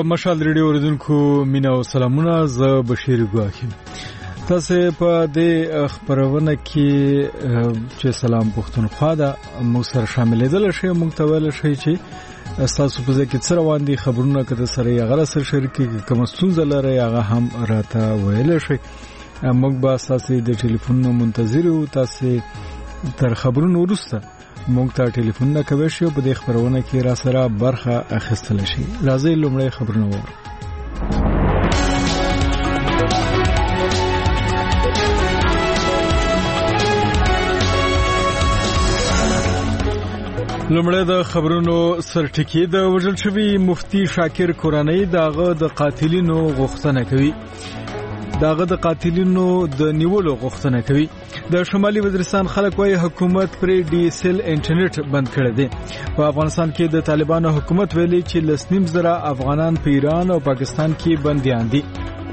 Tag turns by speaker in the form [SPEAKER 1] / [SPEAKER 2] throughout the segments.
[SPEAKER 1] مشال ریډیو اوریدونکو مینا او سلامونه، زه بشیر ګواخیم. تاسو په دې خبرونه کې چې سلام پښتونخوا دا مو سره شاملېدل شي، مونږ ته ویل شي چې تاسو په ځکه څه روان دي خبرونه کده سره یې غره سره شریکي کوم ستونزه لري هغه هم راته ویل شي. موږ به تاسو د ټلیفون منتظر یو. تاسو تر خبرونو وروسته موږ ته ټلیفون نه کوي شي په دې خبرونه کې را سره برخه اخیستل شي. راځي لومړی خبرونه وره. لومړی د خبرونو سرټکی د وژل شوی مفتی شاکر کورانی داغه د قاتلینو غوښتنه کوي. داغه د قاتلینو د نیولو غوښتنه کوي. د شمالي وزیرستان خلک وايي حکومت پر ډي اس ال انټرنیټ بند کړی دی. په افغانستان کې د طالبانو حکومت ویلي چې 2.5 افغانان په ایران او پاکستان کې بنديان دي.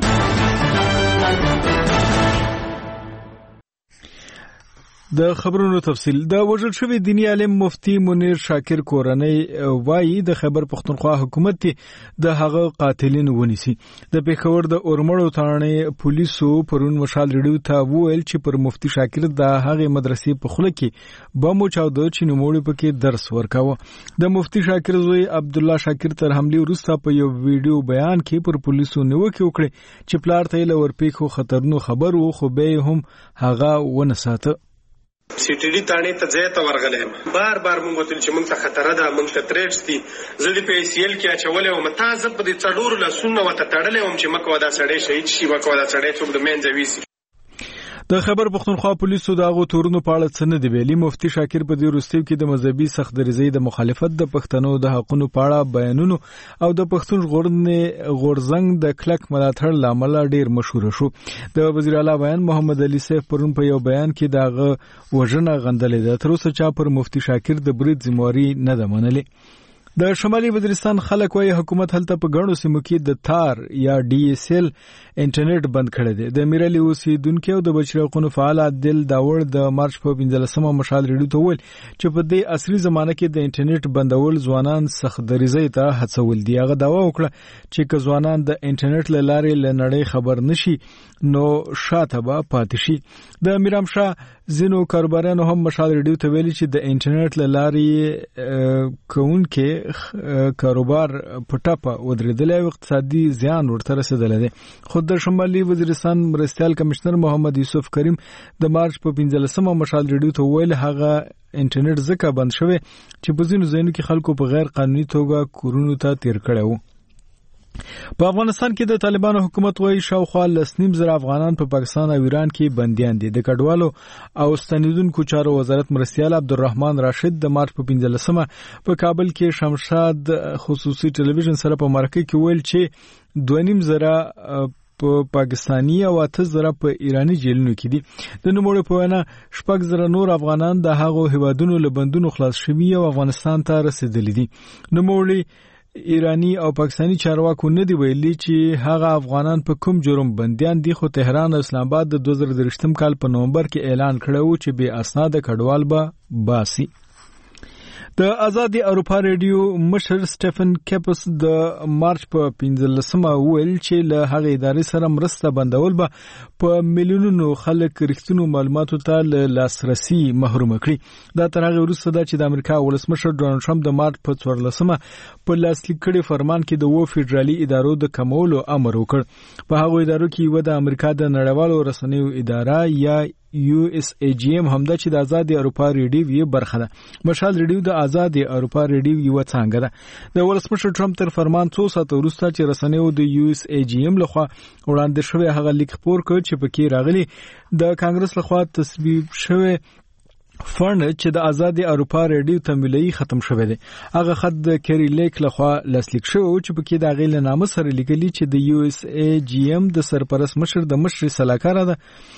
[SPEAKER 1] د خبرونو تفصیل. د وژل شوی دینی عالم مفتی منیر شاکر کورانی وایي د خیبر پختونخوا حکومت د هغه قاتلین ونیسي. د پیښور د اورمړو تانې پولیسو پرون مشال ریډیو ته وویل چې پر مفتی شاکر د هغه مدرسې په خوله کې بمو چاودو چې نوموړي پکې درس ورکاوه. د مفتی شاکر زوی عبد الله شاکر تر حمله وروسته په یو ویډیو بیان کې پر پولیسو نیوکه وکړه چې پلار ته له ورپېښو خطرونو خبر وو، خو به هم هغه ونساته.
[SPEAKER 2] سی ټی ډی تانه ته ځای ته ورغلم. بار مونږ وتل چې مونږ ته خطر ده، مونږ ته تریټس دي. زه دې په سی ال کې اچولې او متازه په دې څلور لاسونه وته تړلې هم چې مکو دا سړی شهید شي، مکو دا سړی څوک د منځوي سي. د خیبر پختونخوا پولیسو داغو تورونو په اړه څه نه دی ویلي. مفتی شاکر په دې وروستیو کې د مذهبي سخت دریځۍ د مخالفت، د پښتنو د حقوقو په اړه بیانونو او د پښتون غورځنګ د کلک ملاتړ لامل ډیر مشهور شو. د وزیر اعلی بیان محمد علي سیف پرون په یو بیان کې داغه وژنه غندلې ده. تر اوسه چا پر مفتی شاکر د برید ذمہواری نه ده منلې. د شمالي وزیرستان خلک وايي حکومت هلته په غړو سیمو کې د تار یا ډي اس ال انټرنیټ بند کړی دی. د میرالي اوسیدونکو او د بشري فعال عادل داوړ د مارچ په 15مه مشال ریډیو ته ویل چې په دې عصري زمانه کې د انټرنیټ بندول ځوانان سخت دریځۍ ته هڅول دي. هغه داوا وکړه چې که ځوانان د انټرنیټ له لارې له نړۍ خبر نشي نو شاته به پاتې شي. د میرامشاه زینو کاروبارانو هم مشال ریډیو ته ویلي چې د انټرنیټ له لارې کوونکې کاروبار پټاپه ودرېدل او اقتصادي زیان ورته رسیدلی دی. خود د شمالي وزیرستان مرستیال کمشنر محمد یوسف کریم د مارچ په 15مه مشال ریډیو ته ویل هغه انټرنیټ ځکه بند شوی چې په ځینو ځایونو کې خلکو په غیر قانوني توګه کورونو ته تیر کړی وو. په افغانستان کې د طالبانو حکومت وايي شاوخوا 2.5 افغانان په پاکستان او ایران کې بنديان دي. د کډوالو او ستنیدونکو چارو وزارت مرستیال عبدالرحمن راشد د مارچ په 15مه په کابل کې شمشاد خصوصي ټلویزیون سره په مرکه کې ویل چې 2.5 په پاکستانی او 8 په ایرانی جیلونو کې دي. د نوموړي په وینا 6 نور افغانان د هغو هیوادونو له بندونو خلاص شوي او افغانستان ته رسیدلي دي. نوموړي ایرانی او پاکستانی چارواکو نه دی ویلي چې هغه افغانان په کوم جرم بنديان دي، خو تهران او اسلام آباد د 2023 کال په نومبر کې اعلان کړو چې بے اسناد کډوال به باسي. د آزادي اروپا ریډیو مشر سټیفن کیپس د مارچ په 15مه ویل چې له هغه ادارې سره مرسته بندول به په میلیونونو خلک رښتینو معلوماتو ته لاسرسي محروم کړي. دا تر هغه وروسته ده چې د امریکا ولسمشر ډونالد ټرمپ د مارچ په 14مه په لاسلیک کړي فرمان کې د فدرالي ادارو د کمولو امر وکړ. په هغه ادارو کې یو د امریکا د نړیوالو رسنیو اداره یا USAGM همدا چې د آزادي اروپا ریډیو یې برخه ده. مشال ریډیو د آزادي اروپا ریډیو یو څنګه ده. د ولسمشر ټرمپ تر فرمان 2 ساعت وروسته چې رسنیو د USAGM لخوا وړاندې شوی هغه لیک خپور کړ چې پکې راغلي د کانګرس لخوا تصویب شوی فند چې د آزادي اروپا ریډیو تمویلي ختم شوی دی. هغه خط د کری لیک لخوا لاسلیک شو چې پکې د غیل نامه سره لیکلي چې د USAGM د سرپرست مشر د مشر سلاکار ده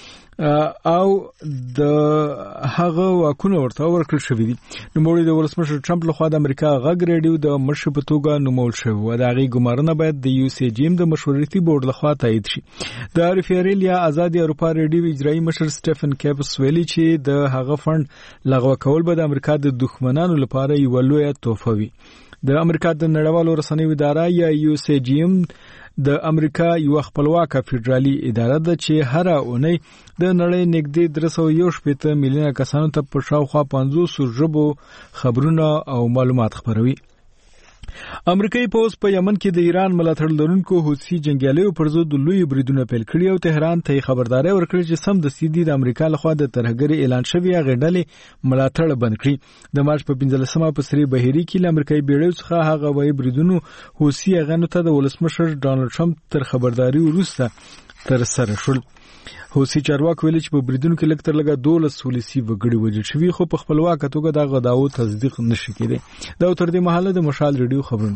[SPEAKER 2] او د هغه واکونه ورته ورکړل شوی دي. نوموړي د ولسمشر ټرمپ لخوا د امریکا غږ ریډیو د مشر په توګه نومول شوی و. د هغې ګمارنه باید د USAGM د مشورتي بورډ لخوا تایید شي. د ریفیرل یا آزادي اروپا ریډیو اجرایي مشر سټیفن کیپس ویلي چې د هغه فند لغوه کول به د امریکا د دښمنانو لپاره یو لوی تحفه وي.
[SPEAKER 1] د امریکا د نړیوالو رسنیو اداره یا USAGM د امریکا یو خپلواکه فدرالي اداره ده چې هر اونۍ د نړۍ نږدې 301 میلیونه کسانو ته په شاوخوا 500 ژبو خبرونه او معلومات خبروي. امریکایي پوز په یمن کې د ایران ملاتړ لرونکو حوثي جنگیالیو پر ضد لوی بریدونه پیل کړي او تهران ته خبرداري ورکړي چې سم د سیدي د امریکا لخوا د ترهګری اعلان شوی غړډلې ملاتړ بند کړي. د مارچ په 15مه په سری بهيري کې د امریکایي بیړیو څخه هغه وایي بریدونو حوثي غنو ته د ولسمشر ډانلډ ټرمپ تر خبرداري وروسته تر سره شول. حوثي چارواکو ویلي چې په بریدونو کې لږ تر لږه 12 ولسي وګړي وژل شوي خو په خپلواکه توګه دا غداو تصدیق نشي کېدی. دا تر دې مهاله د مشال ریډیو خبرونه.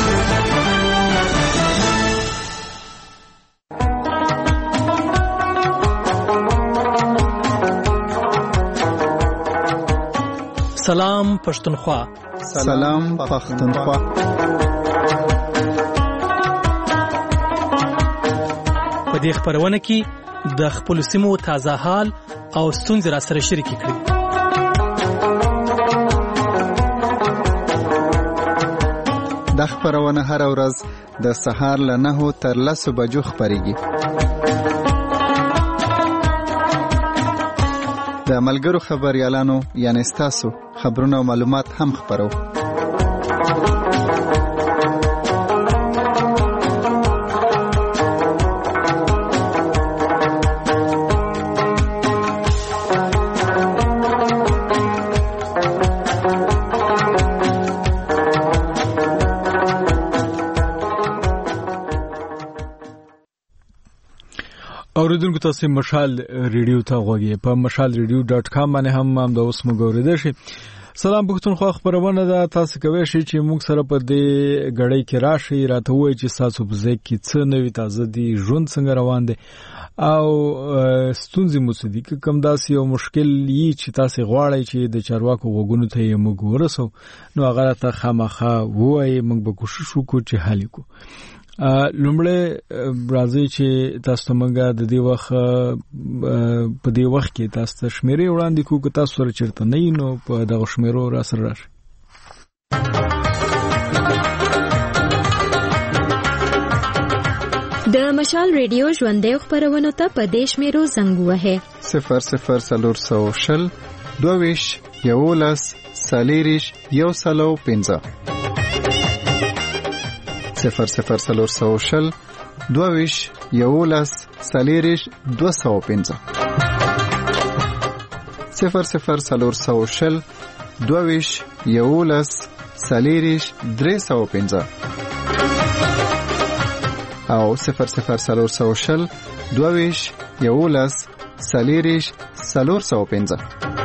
[SPEAKER 3] سلام پښتونخوا.
[SPEAKER 4] سلام پښتونخوا.
[SPEAKER 3] په دې خبرونه کې د خپل سیمو تازه حال او ستونزې را سره شریک کړي.
[SPEAKER 4] د خبرونه هر ورځ د سهار له 9 تر 10 بجو خبريږي. د ملګرو خبريالانو یعنی تاسو خبرونه او معلومات هم خبرو.
[SPEAKER 1] اوریدونکو تاسو مشال ریډیو ته غوږی په mashalradio.com باندې هم د اوس مګوریدل شي. سلام پښتونخوا خبرونه ده. تاسو کوی شئ چې موږ سره په دې غړۍ کې راشي راته وایي چې تاسو په ځای کې څه نوې تازه دي ژوند څنګه روان دي او ستونزې مو څه دي کوم داسې یو مشکل یې چې تاسو غواړئ چې د چارواکو وګونو ته یې موږ ورسو نو هغه ته خامخا وایي موږ به کوشش وکړو چې حل وکړو. لومړی راځي چې تاسو موږ د دې وخت په دې وخت کې تاسو شمیرې وړاندې کوو که تاسو سره چیرته نه نو په دغه شمیرو را سره راشي.
[SPEAKER 5] د مشال ریډیو ژوندې خبرونه ته په دیش میرو زنګ وهه
[SPEAKER 4] 00 22 11 سالیریش یو سلو 15 00 22 11 سالیریش 215 00 22 11 سالیریش 315 او 00 22 11 سالیریش 415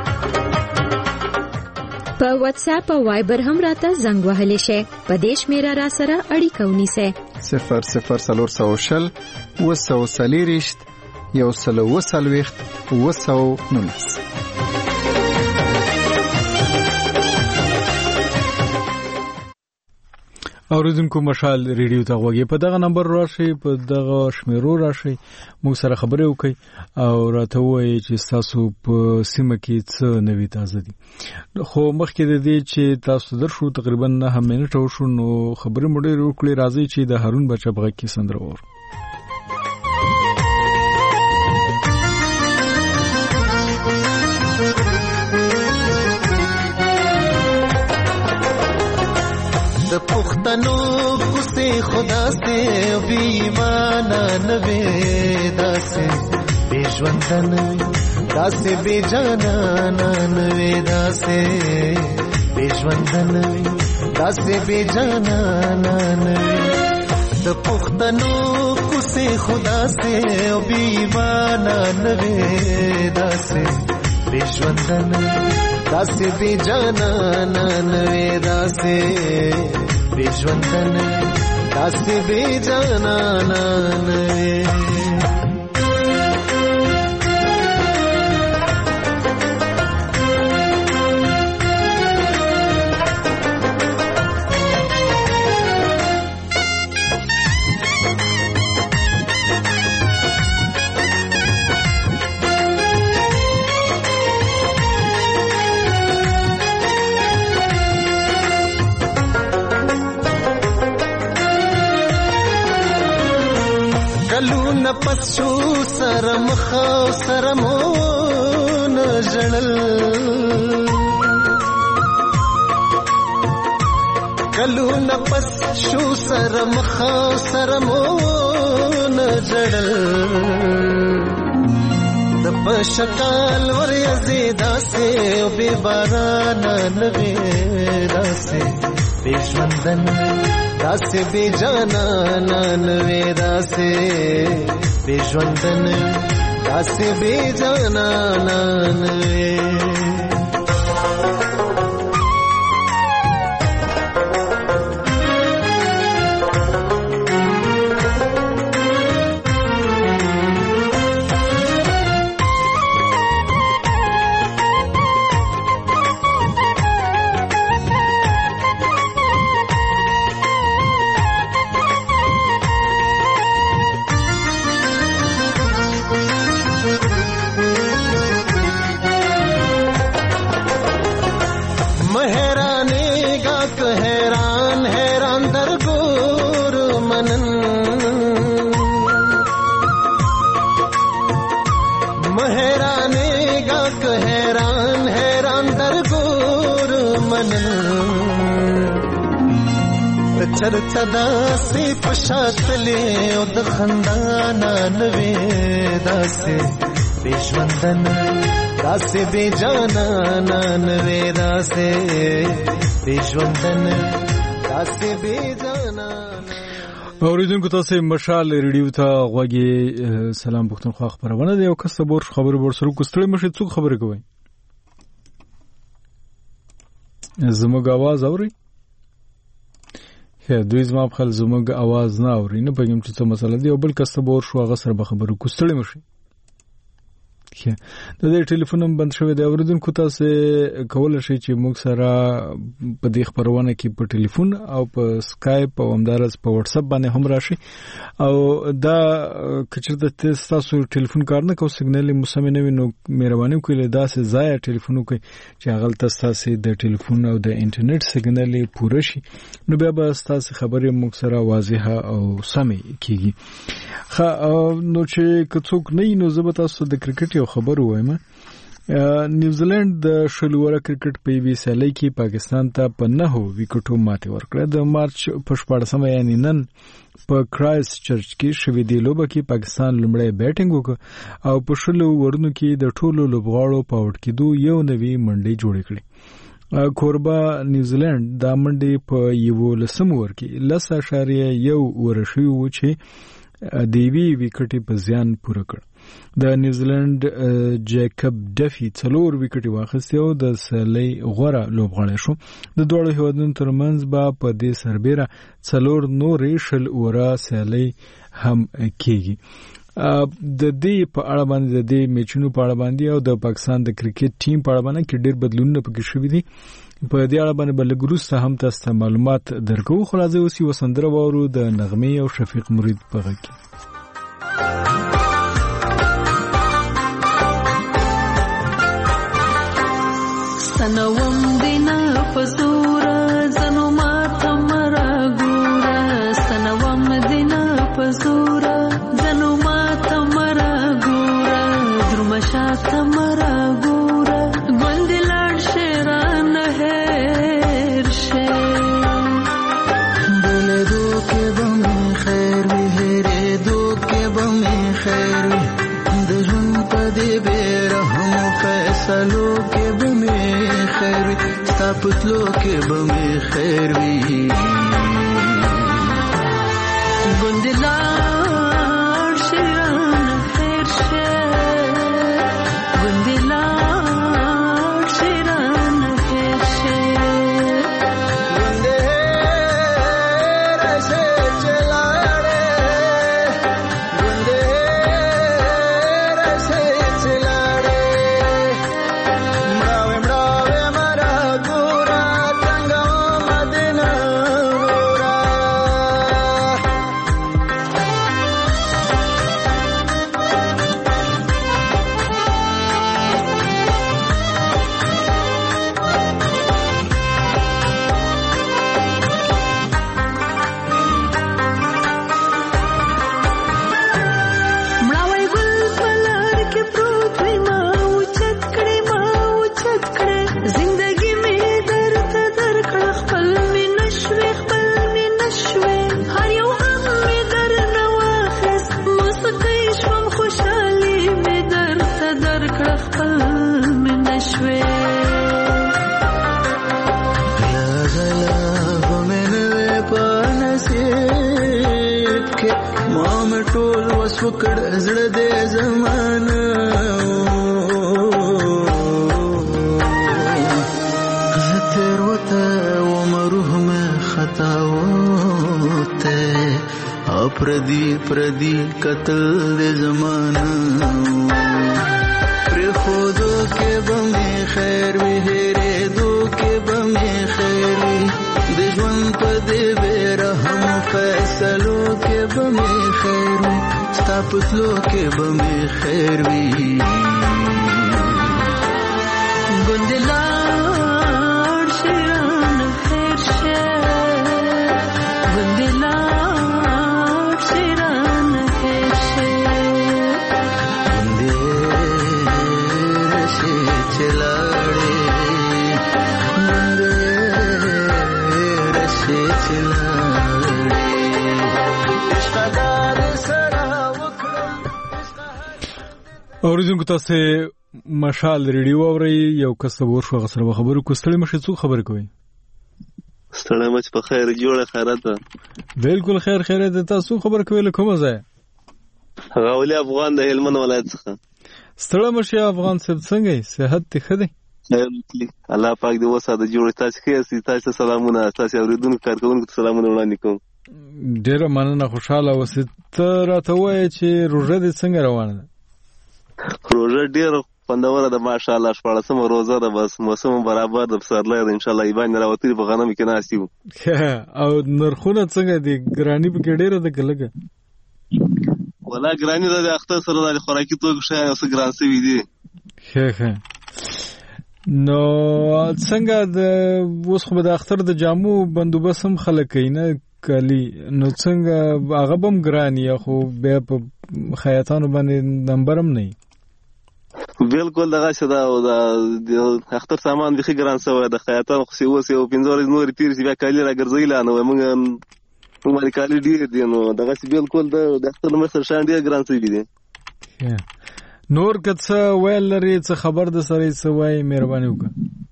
[SPEAKER 5] په واتس اپ او وایبر هم راته زنګ وهلی شي. په دیش میرا را سره اړیکه ونیسه
[SPEAKER 4] 00 وسو سالیریشت یو سلو وسلويخت وسو نونس.
[SPEAKER 1] اوریدونکو مشال ریډیو ته غوږی په دغه نمبر راشي په دغه شمیرو راشي موږ سره خبرې وکړي او راته وایي چې تاسو په سیمه کې څه نوې تازه دي. خو مخکې د دې چې تاسو درشو تقریبا 9 منټه وشو نو خبرې مو ډېرې وکړې. راځي چې د هارون بچا بغه کې سندره وور.
[SPEAKER 6] د پښتنو کوسه خدا سے بی ایمان نوې داسې بے ژوندن داسې بے جانان نوې داسې بے ژوندن داسې بے جانان نوې د پښتنو کوسه خدا سے بی ایمان نوې داسې بے ژوندن داسې بے جانان نوې داسې بے ژوندن داسې بے جانان نوې. شو سره مخ سره مون جړل کلو نفس شو سره مخ سره مون جړل د پشکال ور یزیدا سے بے باران نوی داسه بشوندن داسه بے جانا نوی داسه بشوندن داسه بے جانا نوی چرته داسې پشاتلې او د خندانا نوې داسې بېژوندن داسې بېجانا نوې داسې بېژوندن داسې بېجانا.
[SPEAKER 1] اوریدونکو تاسو مشال ریډیو ته غوږی سلام پښتونخوا خبرونه ده یو کس خبر ورسره کوستړی مشه څوک خبرې کوي زموږ आवाज اوري دوی زما په خل زموږ आवाज نه اوري نه پېږم چې څه مسله دی او بل کس به ور شو هغه سره به خبرو کوستړی مشه د دې ټلیفون هم بند شوی دی اوریدونکو تاسو کولای شئ چې موږ سره په دې خبرونه کې په ټلیفون او په سکایپ او همدارس په واتس اپ باندې هم راشي او دا کچرته تاسو ټلیفون کار نه کوو سیګنال مسمې نه وینو مهرباني وکړئ دا سه ځای ټلیفون وکړئ چې هغه تاسو د ټلیفون او د انټرنیټ سیګنال پوره شي نو بیا به تاسو خبرې موږ سره واضحه او سمې کیږي نو چې کڅوک نه نو زه به تاسو د کرکټ خبر وایم نیوزیلند د شلوره کرکټ په وی سالي کې پاکستان ته په 9 وکټو ماتې ورکړه د مارچ په 14 یعنی نن په کرایست چرچ کې شوې دی لوبه کې پاکستان لومړی بیټینګ وکړ او په شلو ورونو کې د ټولو لوبغاړو په وټ کې دوه یو نوی منډي جوړ کړې کوربا نیوزیلند د منډي په یو لسم ور کې 10.1 ورشي و چې دیوی وکټي په ځان پوره کړ د نیوزیلند جیکب ډفي 4 وکټي واخیسته او د سالي غوړه لوبغاړی شو د دوه هیوادونو ترمنځ با په دې سربېره 4 نورې شل اورا سالي هم کېږي د دې په اړه باندې د دې میچونو په اړه باندې او د پاکستان د کرکټ ټیم په اړه باندې کې ډېر بدلونونه پکې شوي دي په دې اړه باندې بلګروسته هم تاسو معلومات درکو خلاصې اوسې وسندره وورو د نغمه او شفیق مرید په غږ کې
[SPEAKER 7] سنوم دینا پزورا زنو ماتا مرا گورا سنوم دینا پزورا زنو ماتا مرا گورا درمشاتا مرا گورا گوندلان شیران هیر شیر بلے دو کے بمی خیر وی ہیرے دو کے بمی خیر وی دجن پدی بیرحم فیصلو کے بمی خیر وی ستاپتلو کے بمی خیر وی گندلان شیران خیر شیر گندلان شیران خیر شیر گندے رسے چلاڑے گندے رسے چلاڑے مراوے مراوے مرا گورا تنگا مدینہ گورا کړې ما اوچت کړې ما اوچت کړې زندګي مې درته درکړه خپل مې نشوې خپل مې نشوې هر یو غم مې درنه واخیست موسیقۍ شوم خوشحالي مې درته درکړه خپل مې نشوې
[SPEAKER 6] ټول وس وکړ زړه دې زمانه تیر وته عمره مې خطا وته پردي قتل دې زمانه پر خودو کې بمې خیر وی هره دو کې بمې خیر وی د ژوند په دې برهم فیصلو کې بمې خیر وی ستا پتلو کې بمې خیر وی
[SPEAKER 7] ګندلار شیران خیر شه ګندلار شیران خیر شه
[SPEAKER 6] ګندې رشي چلاړې ګندې رشي چلاړې اشتدار سره وکړم.
[SPEAKER 1] اوریدونکو تاسو مشال ریډیو اوري یو کس ورشو غسر خبرو کوستړی مشه څو خبر کوي
[SPEAKER 8] ستړی مچ په خیر جوړه خیرته
[SPEAKER 1] بالکل خیرته تاسو خبر کوي له کومه ځای
[SPEAKER 8] غولي افغان د هلمند ولایت څخه
[SPEAKER 1] ستړی مشه افغان څنګه صحت ته خده
[SPEAKER 8] الله پاک دې وساته جوړ تاسو کې تاسو سلامونه تاسو اوریدونکو کارکونکو ته سلامونه وړاندې کوم
[SPEAKER 1] ډیره مننه خوشاله اوسئ ته راته وایې چې روژه دې څنګه روانه ده
[SPEAKER 8] روژه ډیره خوندوره ده ماشاءالله 14مه روزه ده بس موسم برابر ده پسرلی ده انشاءالله ایبان راوتلي په غنمو کې ناست یو
[SPEAKER 1] او نرخونه څنګه دي ګراني پکې ډیره ده که لږه
[SPEAKER 8] ولا ګراني ده د اختر سره د خوراکي توکو شیان اوس ګران شوي دي
[SPEAKER 1] ښه نو څنګه د اوس خو به د اختر د جامو بندوبست هم خلک کوي نه کالي نو څنګه هغه به هم ګران یا خو بیا په خیاطانو باندې نمبر هم نه
[SPEAKER 8] بالکل دغه څه ده او د اختر سامان بیخي ګران شوی د خیاطانو خو اوس یو 15 ورځې نورې تېرې شي بیا کالي راګرځوي لا نو موږ باندې کالي ډېر دي نو دغه څه بالکل د اختر له مخې سره شیان ډېر ګران شوي دي
[SPEAKER 1] نور که څه ویل لري څه خبر د سره څه وایي مهرباني وکړه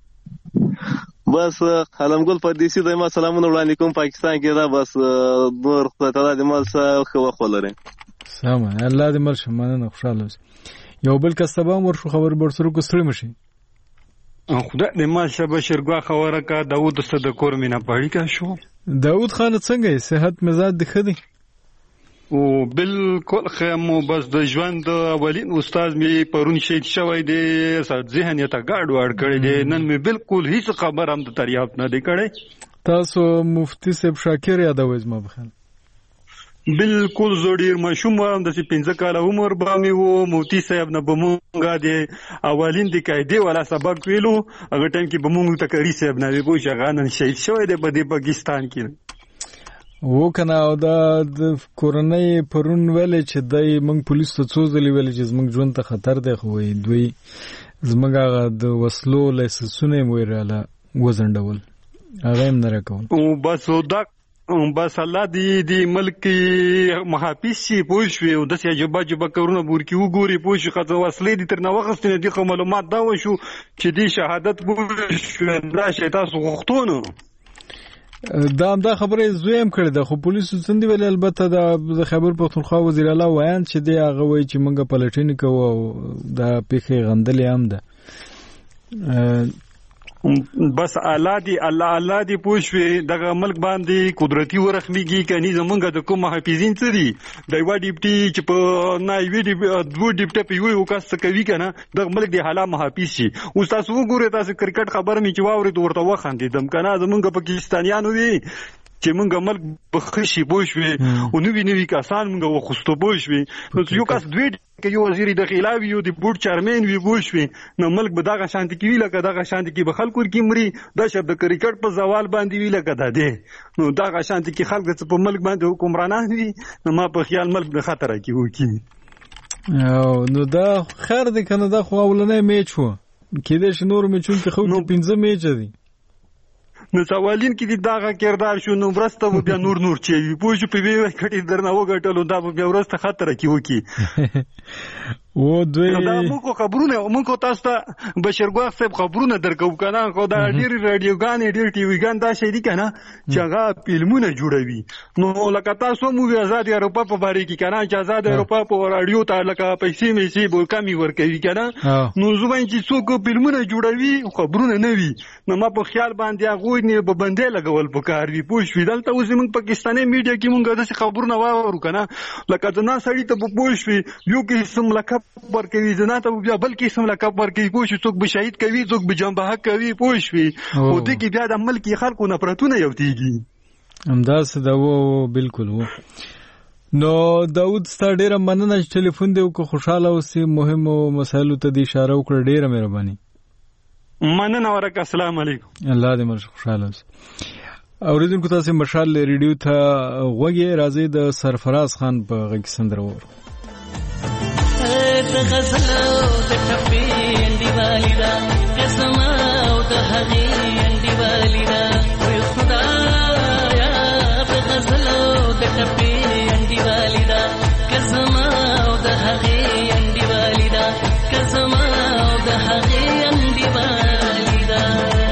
[SPEAKER 8] بس علمګل پردیسي د ما سلامونه وړاندې کوم پاکستان کې دا بس نور خدای تعالی دې مال څه خو ولري
[SPEAKER 1] سلام الله دې مل شمنه خوشاله اوسې یو بل کس ته هم ورشو خبر برسرو کوستړی مشي
[SPEAKER 9] خدای دې ما شبه شرګوا خبره کا داوود صدقور مینا پړی کا شو
[SPEAKER 1] داوود خان څنګه صحت مزاج د خدي
[SPEAKER 9] او بالکل خمو بس د ژوند اولین استاد می پرون شهید شوی دی ذهن یې ته گاډ وړ کړی دی نن می بالکل هیڅ خبر هم د دریافت نه دی کړی
[SPEAKER 1] تاسو مفتی صاحب شاکر یادوي زما بخل
[SPEAKER 9] بالکل زوړیر مشوم هم د 15 کال عمر باندې وو مفتی صاحب نه بمونګه دی اولین د قاعده ولا سبق ویلو هغه ټیم کې بمونګ تکری صاحب نه وی بو شغانن شهید شوی دی په پاکستان کې
[SPEAKER 1] و کنه او د کورنۍ پرون ویل چې دای موږ پولیس ته څو ځلې ویل چې زموږ ژوند ته خطر دی خو دوی زموږ هغه د وسلو لایسنسونه مو رااله وزنډول هغه هم نه راکول
[SPEAKER 9] او بس الله دی ملک محافظ شي پوښوي او د سیاجبا جبا کورونه بور کې وګوري پوښي خاطر وسلې دي تر نو وخت نه دي معلومات دا وشو چې دی شهادت پوښ دا شیطان غوښتونه
[SPEAKER 1] دا خبره زویم کړی ده خو پولیسو څنګه ویل البته د خیبر پختونخوا وزیر اعلی وایي چې دی هغه وایي چې موږ پلټنې کوو او دا پیخي غندلې هم ده
[SPEAKER 9] بس الله دی پوښوي دغه ملک باندې قدرتي ورخميږي کني زمونږ د کوم محافظین څه دي د یو ډیپټي چې په نایوي دی دوه ډیپټي په یو کس کوي کنه د ملک دی حالا محافظ شي او تاسو وګورئ تاسو کرکټ خبر مې چې واوري ورته وخاندې دم کنه زمونږ پاکستانیانو وی چې مونږ ملک بخښي پوښوي او نوې کسان مونږ وخستو پوښوي نو یو کس دوی کې یو وزیر داخله وی یو د بورډ چیرمن وی پوښوي نو ملک به دغه شانتي کې ویل کده دغه شانتي کې به خلکو کې مري دا شب د کرکټ په زوال باندې ویل کده دي نو دغه شانتي کې خلک په ملک باندې حکمرانان وي نو ما په خیال ملک د خطر کې وکی
[SPEAKER 1] نو دا خیر دی کنه دا خو اولنی میچ و کېدای شي نور میچون کې خو 15 میچ دي
[SPEAKER 9] نو سوالین کې دغه کردار شو نو برسته بیا نور چي پوه شو په وی کټي درنه وګټلو دا بیا ورسته خطر کی وکی و دوی دا موږ خبرونه تاسو ته بشرګوخ صاحب خبرونه درکو کنه خو دا ډیر رادیوګان ډیر ټي وی ګان دا شي دي کنه چې هغه فلمونه جوړوي نو لکه تاسو مو آزاد اروپا په باره کې کنه چې آزاد اروپا په رادیو ته لکه پیسې میسي به کمی ورکوي کنه نو زوبین چې څوک فلمونه جوړوي خبرونه نه وي نو ما په خیال باندې هغه نه به بندې لګول پکار وي پوه شو دلته اوس موږ پاکستاني میډیا کې موږ د خبرونه واورو کنه لکه د نا سړی ته پوه شو یو کې سم لکه ورکوي زنا ته بیا بل کې سم لکه ورکوي پوه شو څوک به شهید کوي څوک به جنبه حق کوي پوه شو او دې کې بیا د عمل کې خلکو نفرتونه یوتیږي
[SPEAKER 1] همداسې دا و بالکل و نو داود ستا ډیره مننه چې ټلیفون دی وکړو خوشحاله اوسې مهمو مسایلو ته دې اشاره وکړه ډیره مهرباني
[SPEAKER 9] مننه ورکه السلام علیکم
[SPEAKER 1] الله دې مرسته خوشحاله اوسې اوریدونکو تاسو مشال ریډیو ته غوږی راځي د سرفراز خان په غږ سندره وورو
[SPEAKER 10] د غزلو د ټپې انډیوالی دا قسم او د هغې انډیوالی دا وی خدایا د غزلو د ټپې انډیوالی دا قسم او د هغې انډیوالی دا قسم او د هغې انډیوالی دا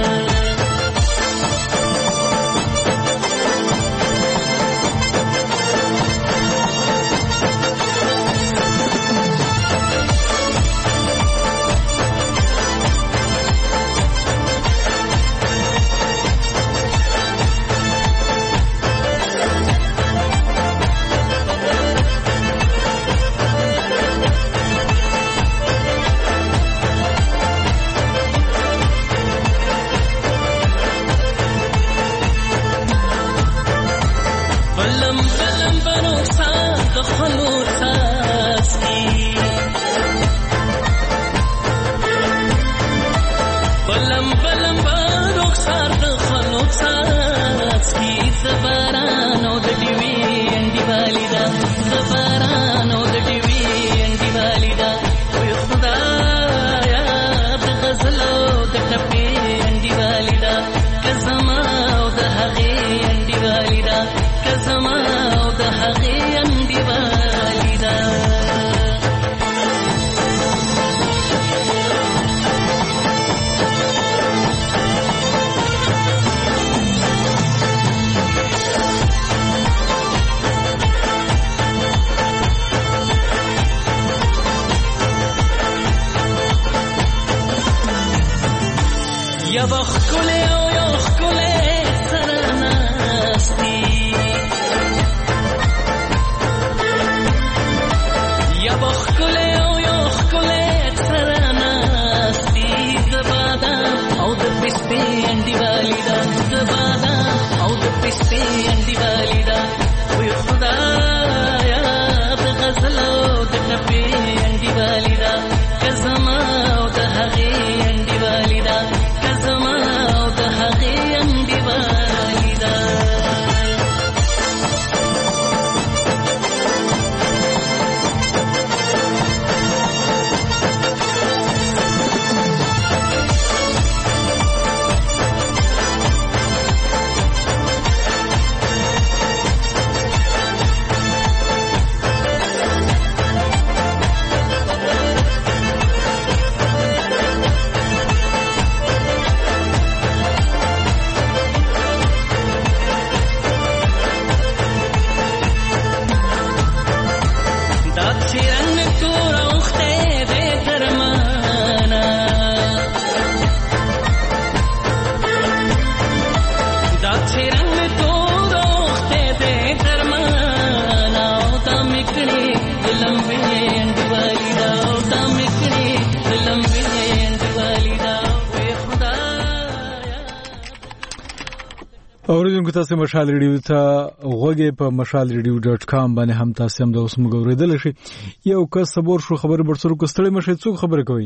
[SPEAKER 1] اوریدونکو تاسو مشال ریډیو ته غوږی په mashalradio.com باندې هم تاسو هم د اوس موږ اوریدل شي یو کس صبر شو خبر برسرو کوستړی مشه څوک خبره کوي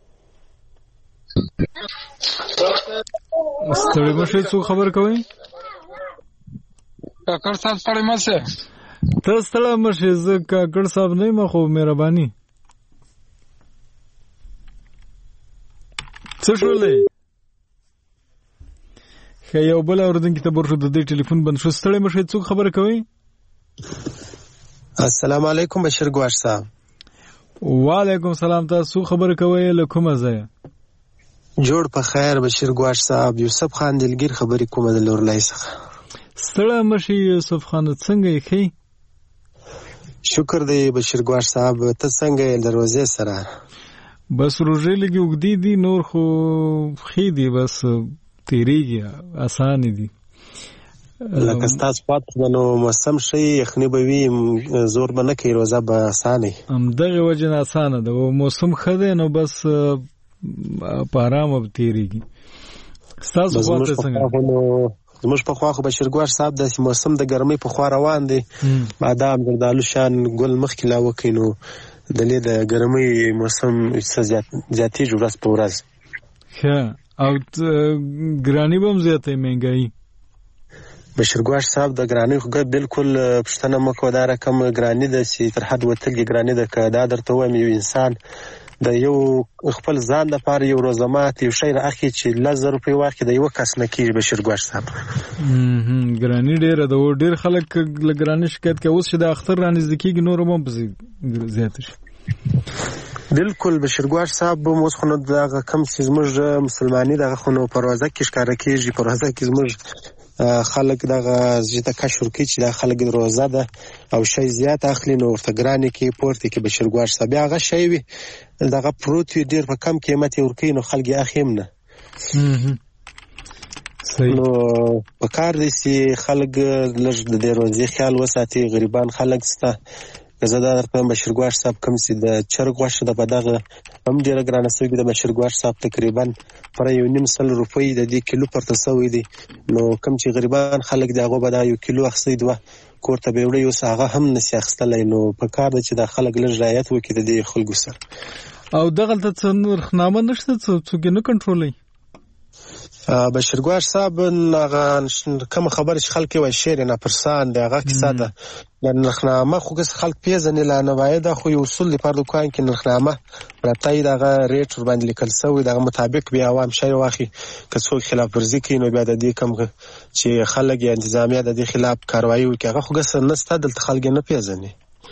[SPEAKER 1] ستړی مشه څوک خبر کوي
[SPEAKER 11] کاکړ صاحب ستړی مشه
[SPEAKER 1] ته ستړی مشه زه کاکړ صاحب نه ما خو مهرباني څه شولې خو یو بل اوردونکو ته ورشو د دې ټلیفون بند شو ستړی مشه څوک خبره کوي
[SPEAKER 11] السلام علیکم بشیر ګواش صاحب
[SPEAKER 1] وعلیکم سلام تاسو خبره کوي له کومه ځای
[SPEAKER 11] جوړ په خیر بشیر ګواش صاحب یوسف خان دلګیر خبرې کومه د لورلای څخه
[SPEAKER 1] ستړی مشه یوسف خان څنګه یې
[SPEAKER 11] شکر دی بشیر ګواش صاحب ته څنګه یې دروازه سره
[SPEAKER 1] بس روزه لګي وګدي دي نور خو خې دي بس تیریږي آسان دي
[SPEAKER 11] لکه ستاسو پات نو موسم شي یخني به وي زور به نه کوي روزه به آسانه
[SPEAKER 1] دغه وجه نه آسانه ده موسم خده نو بس په آرام به تیریږي ستاسو خواته څنګه
[SPEAKER 11] زموږ په خوا خو بشیر ګواش صاحب د موسم د ګرمۍ په خوا روان دی بادام زردالو شان ګل مخکې لا وکړي نو د لې د ګرمۍ موسم زیاتېږي ورځ په ورځ
[SPEAKER 1] ښه او ګراني به هم زیاته مهنګایي
[SPEAKER 11] بشیر ګواش صاحب د ګرانۍ خو بالکل پوښتنه مه کوه دا رقم ګراني ده چې تر حد وتلې ګراني ده که دا درته ووایم یو انسان د یو خپل ځان لپاره یو روزمات یو شی رااخلي چې 10,000 روپۍ واخلي د یوه کس نه کېږي بشیر ګواش صاحب
[SPEAKER 1] ګراني ډېره ده ډېر خلک له ګرانۍ شکایت کوي اوس چې د اختر رانږدې کېږي نور هم پسې زیاته شي
[SPEAKER 11] بالکل بشیر ګواش صاحب اوس خو نو دغه کم چې زموږ مسلماني دغه خو نو په روزه کې ښکاره کېږي په روزه کې زموږ خلک دغه زیاته کشور کې چې دا خلک روزه ده او شی زیات اخلي نو ورته ګرانې کې پورته کې بشیر ګواش صاحب هغه شی وي دغه پروت وي ډېر په کم قیمت یې ورکوي نو خلک یې اخلي هم نه نو په کار دی چې خلک لږ د دې روزې خیال وساتي غریبان خلک سته زه دا درته بشیر ګواش صاحب کوم چې د چرګ غوښه ده په دغه هم ډېره ګرانه سوې د بشیر ګواش صاحب تقریبا پر 1.5 روپۍ د دې کیلو پرته سوی دی نو کوم چې غریبان خلک د هغو به دا 1 کیلو اخیستی دوه کور ته به یې وړی اوس هغه هم نشي اخیستلی نو په کار ده چې دا خلک لږ رعایت وکړي د دې خلکو سره
[SPEAKER 1] او دغلته څه نرخنامه نشته څوک یې نه کنټرولوي
[SPEAKER 11] بشیر ګواش صاحب هغه کومه خبره چې خلک یې وایي شعر ناپرسان دی هغه کیسه ده د نرخنامه خو که خلک پیژني لا نه وایي دا خو یو اصول دی په دوکان کې نرخنامه پرته یې دغه ریټ ورباندې لیکل سوی دغه مطابق بیا عوام شی واخلي که څوک خلاف ورزي کوي نو بیا د دې کوم چې خلک یا انتظامیه د دې خلاف کاروایي وکړي هغه خو ګسه نسته دلته خلک نه پیژني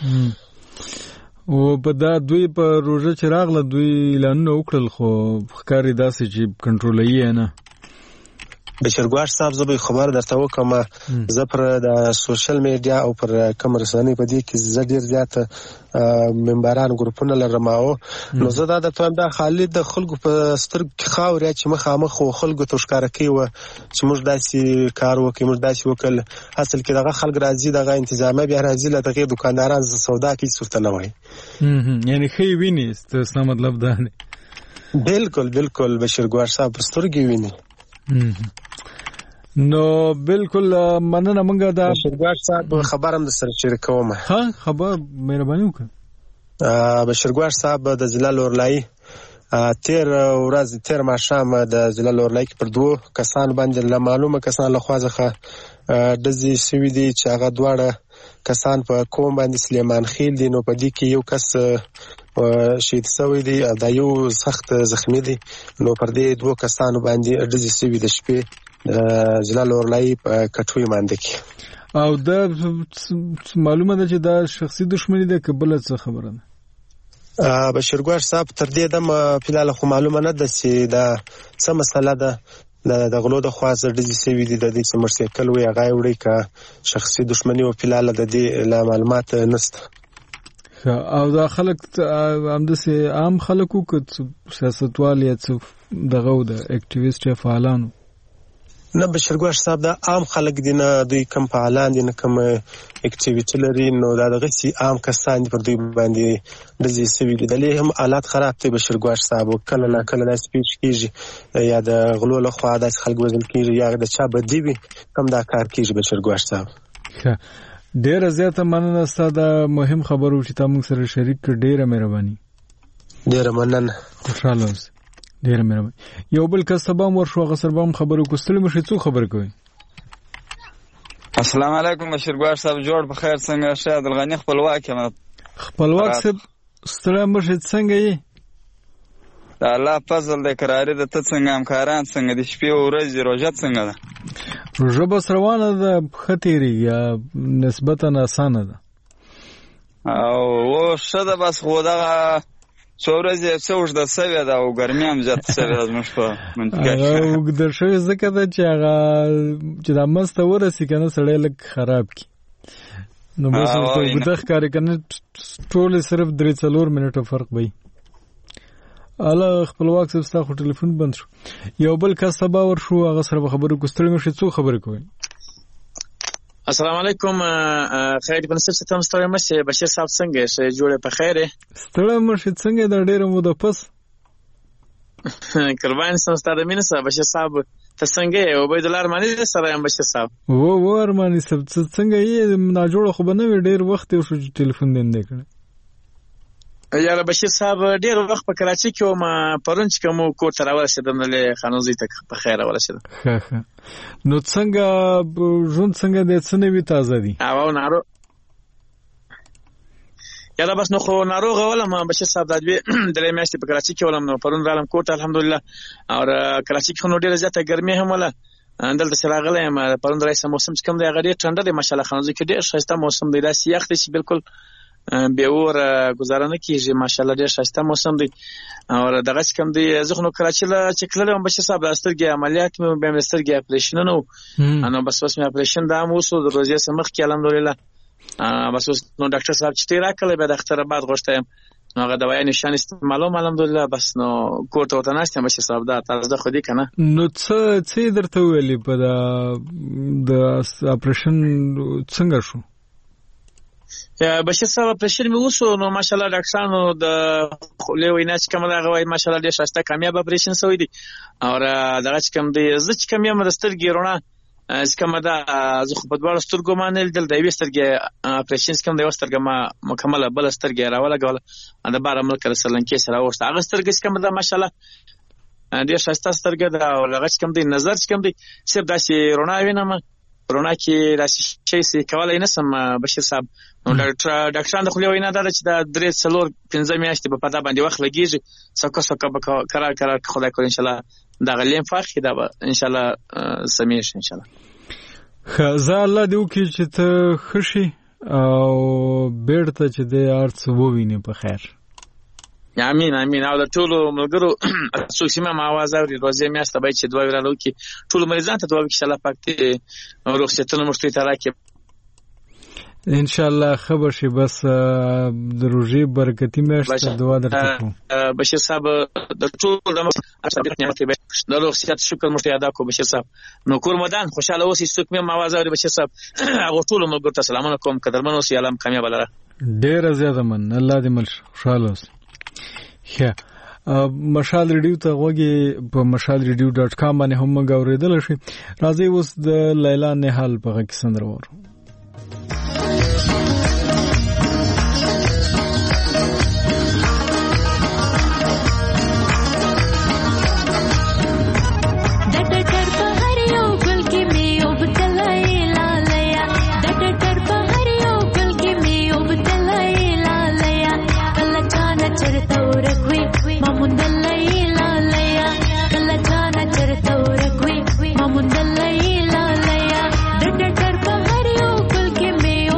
[SPEAKER 1] او په دا دوی په روژه چې راغله دوی اعلانونه وکړل خو ښکاري داسې چې کنټرولوي یې نه
[SPEAKER 11] بشیر ګواش صاحب زه به خبر درته وکړم زه پر د سوشل میډیا او پر کوم رسنۍ په دې کې زه ډېر زیات ممبران ګروپونه لرم او نو زه دا درته وایم دا خالد د خلکو په سترګو کې خاورې چې مخامخ خو خلکو ته ښکاره کوي چې موږ داسې کار وکړو موږ داسې وکړل اصل کې دغه خلک راځي دغه انتظامیه بیا راځي له دغې دوکانداران سودا کوي څوک نه وایي
[SPEAKER 1] یعنې ښه یې ویني ستاسو مطلب دا دی
[SPEAKER 11] بالکل بالکل بشیر ګواش صاحب په سترګې ویني
[SPEAKER 1] نو بالکل مننه مونږه دا
[SPEAKER 11] بشیر ګواش صاحب خبرم د سره شریکوم
[SPEAKER 1] ها خبر مهرباني وکړه
[SPEAKER 11] بشیر ګواش صاحب د ضلع لورلای تیر ماښام د ضلع لورلای کې پر 2 کسان باندې معلومه کسان له خوا څخه ډزې شوي دي چې هغه دواړه کسان په کوم باندې سلیمان خیل دي نو په دې کې یو کس شهید شوی دی او دا یو سخت زخمی دی نو پر دې 2 کسانو باندې ډزې شوي د شپې ضلع لورلای په کټوی باندې کې
[SPEAKER 1] او دا معلومه ده چې دا شخصي دښمنی ده که بله څه خبره ده
[SPEAKER 11] بشیر ګواش صاحب تر دې دمه فلحال خو معلومه نه ده چې دا څه مسله ده د غلو د خوا ډزې شوي دي د دې چې موټرسایکل وي هغه یې وړی که شخصي دښمني و فلحال د دې معلومات نشته
[SPEAKER 1] او دا خلک همداسې عام خلک وو که سیاستوال یا څه دغه و د اکټیویسټ یا فعالانو
[SPEAKER 11] نه بشیر ګواش صاحب دا عام خلک دي نه دوی کم فعالان دي نه کم اکټیویټي لري نو دا دغه سي عام کسان دي پر دوی باندې ډزې شوي دي دلې هم حالات خراب دي بشیر ګواش صاحب کله نه کله داسې پیښ کېږي یا د غلو له خوا داسې خلک وژل کېږي یا د چا بدي وي هم دا کار کېږي بشیر ګواش صاحب
[SPEAKER 1] ډېره زیاته مننه ستا دا مهم خبرو چې تا موږ سره شریک کړ ډېره مهرباني
[SPEAKER 11] ډېره مننه
[SPEAKER 1] خوشحاله اوسې ډېره مهرباني یو بل کس ته به هم ورشو هغه سره به هم خبرې وکړو ستړي مه شئ څوک خبرې کوئ
[SPEAKER 12] السلام علیکم بشیر ګواش صاحب جوړ په خیر څنګه شه عبدالغني خپلواک یم
[SPEAKER 1] خپلواک صاحب ستړی مه شئ څنګه یې
[SPEAKER 12] د الله فضل د قراري د ته څنګه همکاران څنګه د شپې او ورځې روژه څنګه ده؟
[SPEAKER 1] روژه بس روانه ده، ښه تېرېږي یا نسبتا اسانه ده
[SPEAKER 12] او ښه ده. بس خو دغه څو ورځې څه اوږده سوې ده او ګرمي هم زیاته سوې ده زموږ په منطقه کې.
[SPEAKER 1] هغه اوږده شوې ځکه ده چې هغه چې دا منځ ته ورسي که نه سړی لږ خراب کړي نو بس ورته اوږده ښکاري که نه ټولې صرف 3-4 منټه فرق به وي. اله خپلواک صاحب ستا خو ټلیفون بند شو، یو بل کس ته باور شو، هغه سره به خبرې کوو. ستړي مه شئ، څو خبرې کوئ؟
[SPEAKER 13] السلام علیکم. خیر بنصر ستم ستړی مه شئ. بشیر صاحب څنګه یې؟ ښه جوړې په خیر یې؟
[SPEAKER 1] ستړی مه شئ. څنګه دا ډېره موده پس
[SPEAKER 13] قربان شم ستا د مینې سره. بشیر صاحب ته څنګه یې؟ عبیدالله ارماني سره یم بشیر صاحب.
[SPEAKER 1] و ارماني صاحب څنګه یې؟ ناجوړه خو به نه وي، ډېر وخت یې شو چې ټلیفون دې نه دی کړی.
[SPEAKER 13] یاره بشیر صاحب ډېر وخت په کراچۍ کې وم، پرون چې کوم کور ته راورسېدم نو خانوزۍ ته په خیر راورسېدم.
[SPEAKER 1] ښه نو څنګه ژوند څنګه دی؟ څه نوي تازه دي؟
[SPEAKER 13] او ناروغ یاره بس نو خو ناروغه ولم بشیر صاحب. دا 2 میاشتې په کراچۍ کې ولم، نو پرون رالم کور ته الحمدلله. او کراچۍ کې خو نو ډېره زیاته ګرمي هم وله، دلته چې راغلی یم پرون رئیسه موسم چې کوم دی هغه ډېر ټنډه دی ماشاءالله. خانوزۍ کې ډېر ښایسته موسم دی، داسې یخ دی چې بالکل بې اور گزاره نه کېږي ماشاءالله. ډېر ښایسته موسم دی. او دغه چې کوم دی زه خو نو کراچۍ چې تللی وم بشیر صاحب، د سترګې عملیات مې بیا مې سترګې اپریشنونه وو، نو بس اوس مې اپریشن دا هم وشو د روژې څخه مخکې الحمدلله. بس اوس نو ډاکټر صاحب چې تی راکړی بیا د اختر بعد غوښتی یم، نو هغه دوايانې شیان استعمالوم الحمدلله. بس نو کور ته ورته ناست یم بشیر صاحب. دا تازه خو دی که نه؟
[SPEAKER 1] نو څه یې درته وویلې په د اپریشن څنګه شو؟
[SPEAKER 13] بشیر صاحب اپریشن مې وشو، نو ماشاءالله ډاکټرانو د خولې وینا چې کومه ده هغه وایي ماشاءالله ډېر ښایسته کامیاب اپریشن شوی دی. او دغه چې کوم دی زه چې کوم یم د سترګې رڼا چې کومه ده زه خو په دواړو سترګو ما نه لیدل، د یوې سترګې اپریشن چې کوم دی یوه سترګه ما مکمله بله سترګه یې راولګوله د باره ملکه د سرلنکې سره راوښته. هغه سترګه چې کومه ده ماشاءالله ډېر ښایسته سترګه ده. او هغه چې کوم دی نظر چې کوم دی صرف داسې رڼا وینم، رڼا کې داسې شی کولی نه شم بشیر صاحب. نو ډاکټران د خولې وینا دا ده چې دا 3-4-5 میاشتې به په دا باندې وخت لګېږي، څوکه به کرار خدای کول انشاءالله دغه لیمفاښ کې دا به انشاءالله سمیږي انشاءالله.
[SPEAKER 1] ښه زه الله دې وکړي چې ته ښه شې او بېرته چې دی هر څه ووینې په خیر.
[SPEAKER 13] امین امین. او د ټولو ملګرو څوک چې ما اواز اوري روژې میاشته باید چې دعاوې راله وکړي، ټولو مریضانو ته دعا وکړي چې الله پاک دې روغتیتونه موږ ته راکړي
[SPEAKER 1] انشاءالله. ښه به شي. بس د روژې برکتي میاشت دعا درته کوم
[SPEAKER 13] بشیر صاحب. د ټولو د روغتیت شکر موږ ته ادا کړو بشیر صاحب. نو کور مدان خوشحاله اوسئ. څوک مې اواز اوري بشیر صاحب هغو ټولو ملګرو ته سلامونه کوم. قدرمن اوسئ. الله مو کامیابه لره.
[SPEAKER 1] ډېره زیاته من. الله دې مل خوشحاله اوسئ. ښه مشال ریډیو ته غوږی په mashalradio.com باندې هم موږ اورېدلی شئ. راځئ اوس د لیلا نهال په غږ کې سندره واورو.
[SPEAKER 7] Mamundalla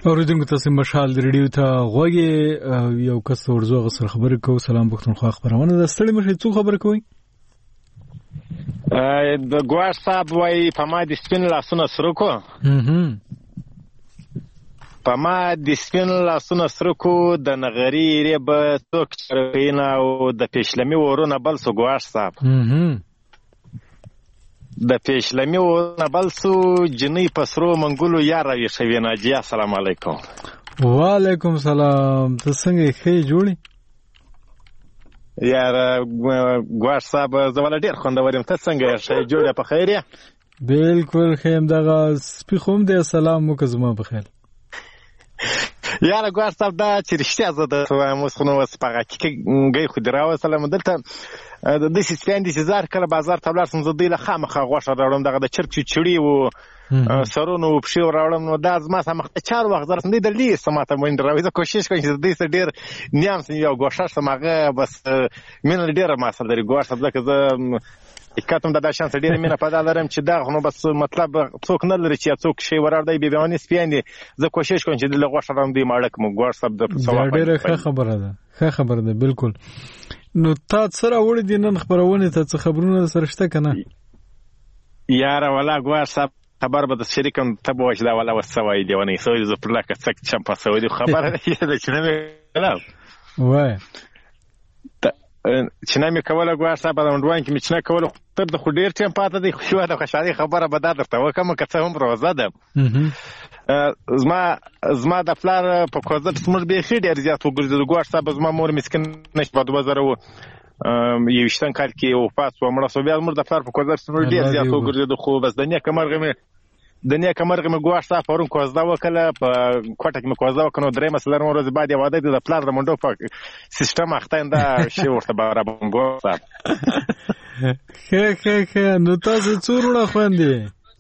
[SPEAKER 1] اوریدونکو تاسو مشال ریډیو ته غوږی یو کس ورزو غسر خبرې کو. سلام پښتونخوا خبرونه د ستړي مشه څو خبرې کوي.
[SPEAKER 14] د ګواښ صاحب وای په ما د سپین لاسونه سره کو په ما د سپین لاسونه سره کو د نغری ریب څوک چرپینا او د پېشلمي ورونه بل سو ګواښ صاحب د پېشلمي ورونه بل سو جنې پسرو منګولو یا راوي شوی ناجی. السلام علیکم.
[SPEAKER 1] وعلیکم سلام. ته څنګه ښه جوړی
[SPEAKER 14] یار ګواښ صاحب زول ډیر خوندورم. ته څنګه ښه جوړه په خیر یا
[SPEAKER 1] بالکل خیم دغه سپیخوم دې سلام وکزما په خیر
[SPEAKER 14] یار ګواښ صاحب دا چې رښتیا زه د مسخونو وسپغه کې گئی خو دراوه سلام دلته د سپین دي زار کله بازار ته ولرسم زه دی له خامخه غوښه راوړم دغه د چرپ چړی وو سرونو پښې راوړم نو دا زما سمخ 4 وخت درته دی د لی سماته مونږ راوي زه کوشش کوم چې دې څه ډیر نیام سم یو غوښه سمغه بس مين ډیر ما سره دی غوښه ځکه زه کاتم د شانس ډیر مینه پدا لرم چې دا نو بس مطلب څوک نه لري چې څوک شی ورار دی بیانی سپین دي زه کوشش کوم چې د غوښه راوم دی ماړک مو غوښه سب د ثواب
[SPEAKER 1] ډیره ښه خبره ده. ښه خبره ده بالکل. نو تا سره وړي دي نن خبرونه ته څه خبرونه سره شته کنه
[SPEAKER 14] یار ولا ګواښ صاحب خبر به د شریکم ته بوښدا ولا وسوي دی ونی سوي ز پر لکه څک چم په سوي دی خبره ده چې نه مې
[SPEAKER 1] وای
[SPEAKER 14] چې نه مې کوله ګواښ صاحب د وندوان کې مې چې نه کوله تر د خو ډیر ټیم پاته دی خو د خوشالي خبره به دا درته وکم که څه هم روزه ده زما د فلار په کوزت سمر به خې ډیر زیات وګرځي ګواښ صاحب زما مور مسکین نش په 2000 یوشتن کال کې او پاس و مړه سو بیا مور د فلار په کوزت سمر ډیر زیات وګرځي خو بس د نیکه مرغه مې ګواښ صاحب پرون کوزدا وکړه په کوټه کې مې کوزدا وکړو درې مسلر ورځ بعد یو عادت د فلار د منډو په سیستم اختینده شی ورته برابر ګواښ صاحب
[SPEAKER 1] خه نو تاسو څورونه خوندې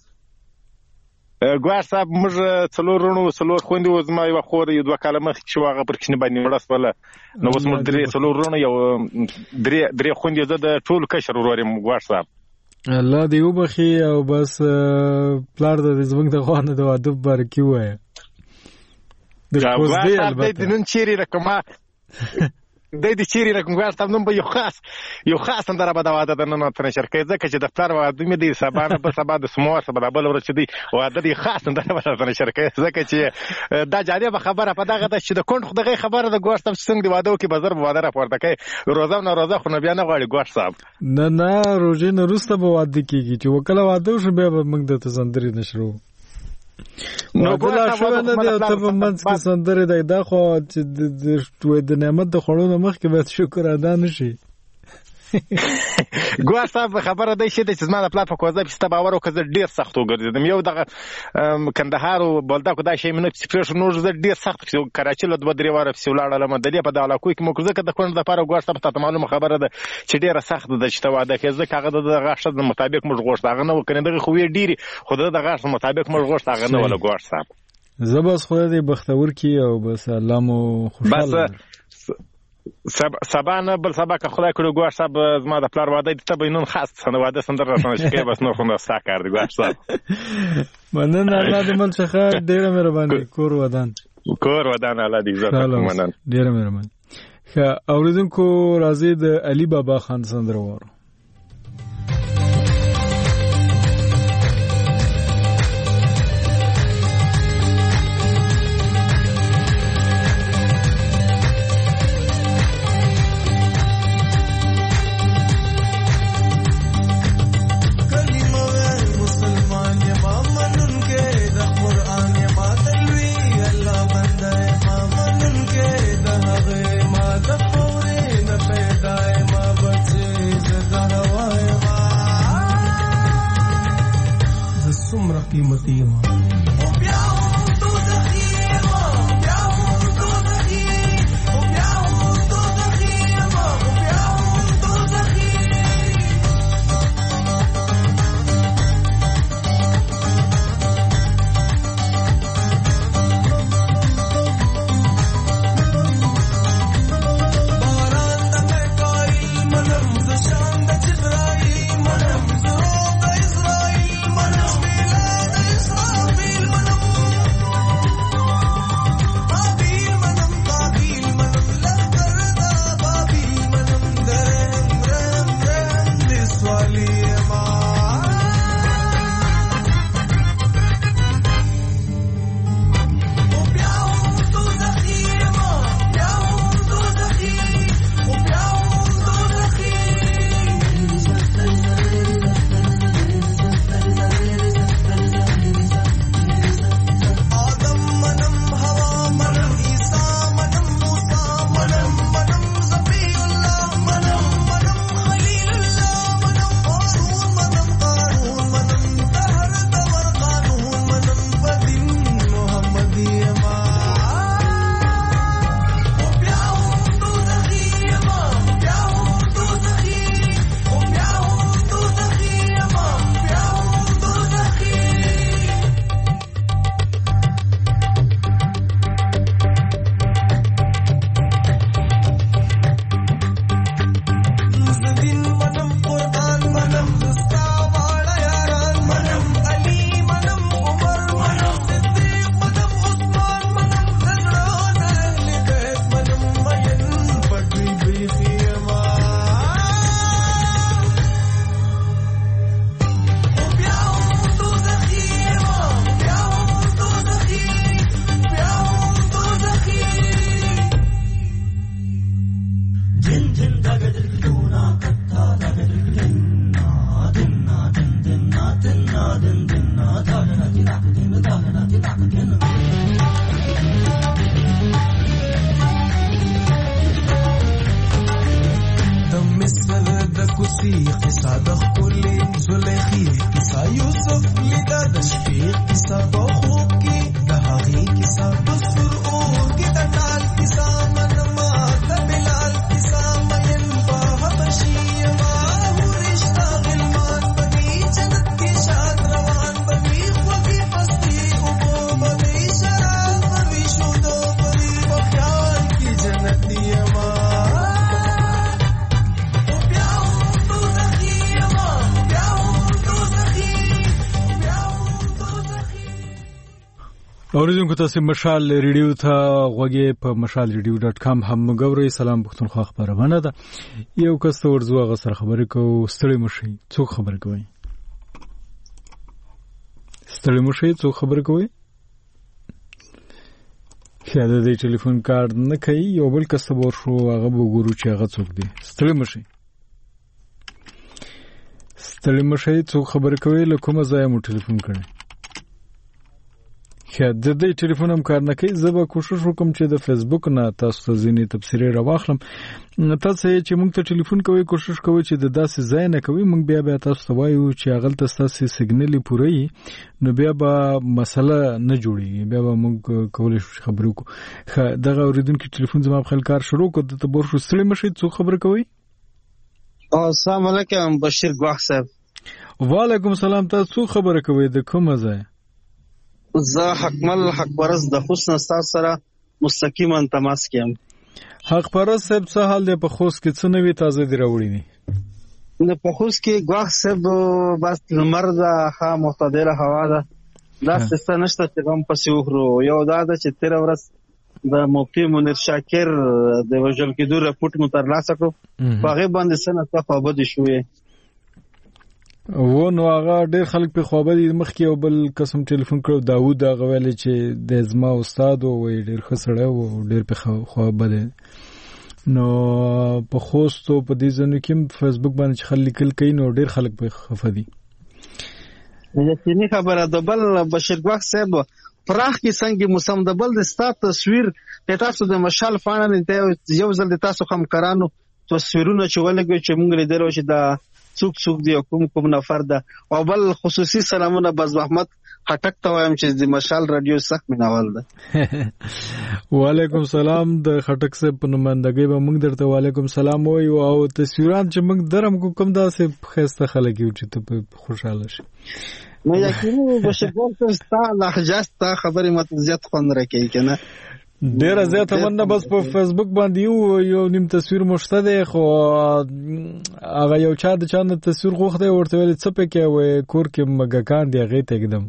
[SPEAKER 14] ګواښ صاحب موږ څلور خوندې و زما یو خور یو 2 کال مخکې چې واغه پر کښنه باندې وړس ولا نو اوس موږ څلورونه یو درې خوندې زه د ټول کشر ورورم ګواښ صاحب
[SPEAKER 1] الله دې وبخي او بس پلار د زمنګ د خوانه د ادب برکی وای
[SPEAKER 14] د کوزدې البته نن چیرې رقمه د دې چیرې رقم ګواښ صاحب نن به یو خاص اندره به د واده د نن تر شرکت ځکه چې دفتر واده مې دی سبا په سبا د سمور سبا بل ورځ دی واده دی خاص اندره به تر شرکت ځکه چې دا جالب خبره په دغه د چې د کونډ خدای خبره د ګواښ صاحب څنګه دی واده کې بازار واده راپورته کوي روزه خو نه بیا نه غواړي ګواښ صاحب
[SPEAKER 1] نه روزه نه روسته به واده کیږي چې وکړه واده شو بیا موږ د تسندري نشرو نو بلا شو نه دی ته په منځ کې سندره دی دا خو چې د نعمت د خړونو مخ کې به شکر ادا نشي
[SPEAKER 14] ګواښ صاحب خبره دی چې زما د پلان په کوزه کې ست باور وکړ ډیر سخت وګرځیدم یو دغه کندهار او بلدکو دا شی منو چې پرېښ نور زه ډیر سخت کراچي له 2-3 واره په ولاړه مدلې په داله کوی کې مو ځکه د کونډ د لپاره ګواښ صاحب ته معلومه خبره ده چې ډیره سخت ده چې واده کې ځکه هغه د غاښ د مطابق موږ غوښت هغه نه وکړي دغه خو ډیری خو د غاښ مطابق موږ غوښت هغه نه ولا ګواښ صاحب
[SPEAKER 1] زبس خو دې بختور کی او بس الله مو خوشاله
[SPEAKER 14] سبا نه بل سبا که خدای کړو ګواښ صاحب زما د پلار واده ته به نن خاص سند واده سندر راځنه شي بس نو خو نه ستا کار دی ګواښ صاحب
[SPEAKER 1] مننه الله دې مل څخه ډیره مهرباني کور ودان
[SPEAKER 14] الله دې عزت وکړي
[SPEAKER 1] ډیره مهرباني اوریدونکو راځي د علي بابا خان سندر وره
[SPEAKER 6] پسې قصه د ښکلې زلیخې کیسه یوسف لیده د شپې کیسه په خوب کې د هغې کیسه په سور اور کې د ټال کیسه منما د بلال کیسه مین په حبشي یما رشته غلمان په دې جنت کې شاد روان په دې خوږې پستې اوبو په دې شراب په دې شودو په دې په خیال کې جنت یما
[SPEAKER 1] اوریدونکو تاسو مشال ریډیو ته غوږی په mashalradio.com هم غوړی. سلام پښتونخوا خبرونه ده. یو کس ورځو هغه سره خبرې کو. ستړي مشي څوک خبرې کوي؟ ستړي مشي څوک خبرې کوي؟ خیاله دې ټلیفون کارت نه کوي. یو بل کس ور شو هغه وګورو چې هغه څوک دی. ستړي مشي څوک خبرې کوي؟ له کومه ځای مو ټلیفون کړی؟ خیا د دې ټلیفون هم کار نه کوي. زه به کوشش وکم چې د فیسبوک نه تاسو ته ځینې تبصرې راواخلم. تاسو چې موږ ته ټلیفون کوئ کوشش کوئ چې د داسې ځای نه کوئ. موږ بیا تاسو ته وایو چې هغلته ستاسو سیګنل پوره وي نو بیا به مسله نه جوړیږي. بیا به موږ کولی شو خبرې وکړو. دغه اوریدونکي ټلیفون زما په خپل کار شروع کړ. د تبور شو ستړي مشي څوک خبرې کوي؟
[SPEAKER 15] السلام علیکم بشیر ګواخ صاحب.
[SPEAKER 1] وعلیکم السلام. تاسو خبرې کوئ د کومه ځای؟
[SPEAKER 15] زه حکمل حق پرست د حسن استاد سره مستقیما تماس کیم.
[SPEAKER 1] حق پرست صاحب څه حال دی؟ په خوست کې څه نوې تازه دی راوړی دي؟
[SPEAKER 15] نه په خوست کې ګواخ صاحب بس لمر ده، ښه معتدله هوا ده. دا څه نشته چې غم پسې وخورو. یو دا ده چې تیر ورځ د مفتی منیر شاکر د وژل کېدو رپورټ مو ترلاسه کړو. په هغې باندې څه نه څه خوابدې شوې
[SPEAKER 1] و نو هغه ډېر خلک په خوابدي. مخکې یو بل قسم ټلیفون کړو داوود هغه ویل چې د زما استاد و ډېر ښه سړی و ډېر په خوابدي. نو په خوست او په دې ځینو کې فیسبوک باندې خلک لیکل کوي نو ډېر خلک په خفه دي.
[SPEAKER 15] یقیني خبره ده. بل بشیر ګواخ صاحب پراخ کې څنګه موسم د بل د ستا تصویر د تاسو د مشال فانه یو ځل د تاسو همکارانو تصویرونه چې ولګوي چې موږ لیدلو چې دا څوک دی او کوم نفر ده. او بل خصوصي سلامونه بز احمد هټک ته وایم چې د مشال رادیو سخت مینوال ده.
[SPEAKER 1] وعلیکم سلام. د خټک صاحب په نمائندګۍ به موږ درته وعلیکم سلام وایو. او تصویرات چې موږ درم کوم داسې خسته خلک یو چې ته خوشاله شي.
[SPEAKER 15] نو یقیني بشګور ته ستا لهجه ستا خبرې مت زیات خوند راکوي کنه.
[SPEAKER 1] ډیره زیاته مننه. بس په فیسبوک باندې یو نیم تصویر مشته دی خو هغه یو چا د چا د تصویر غوښته ورته ویل څه پکې وای کور کې مګکان دی هغې ته کېدم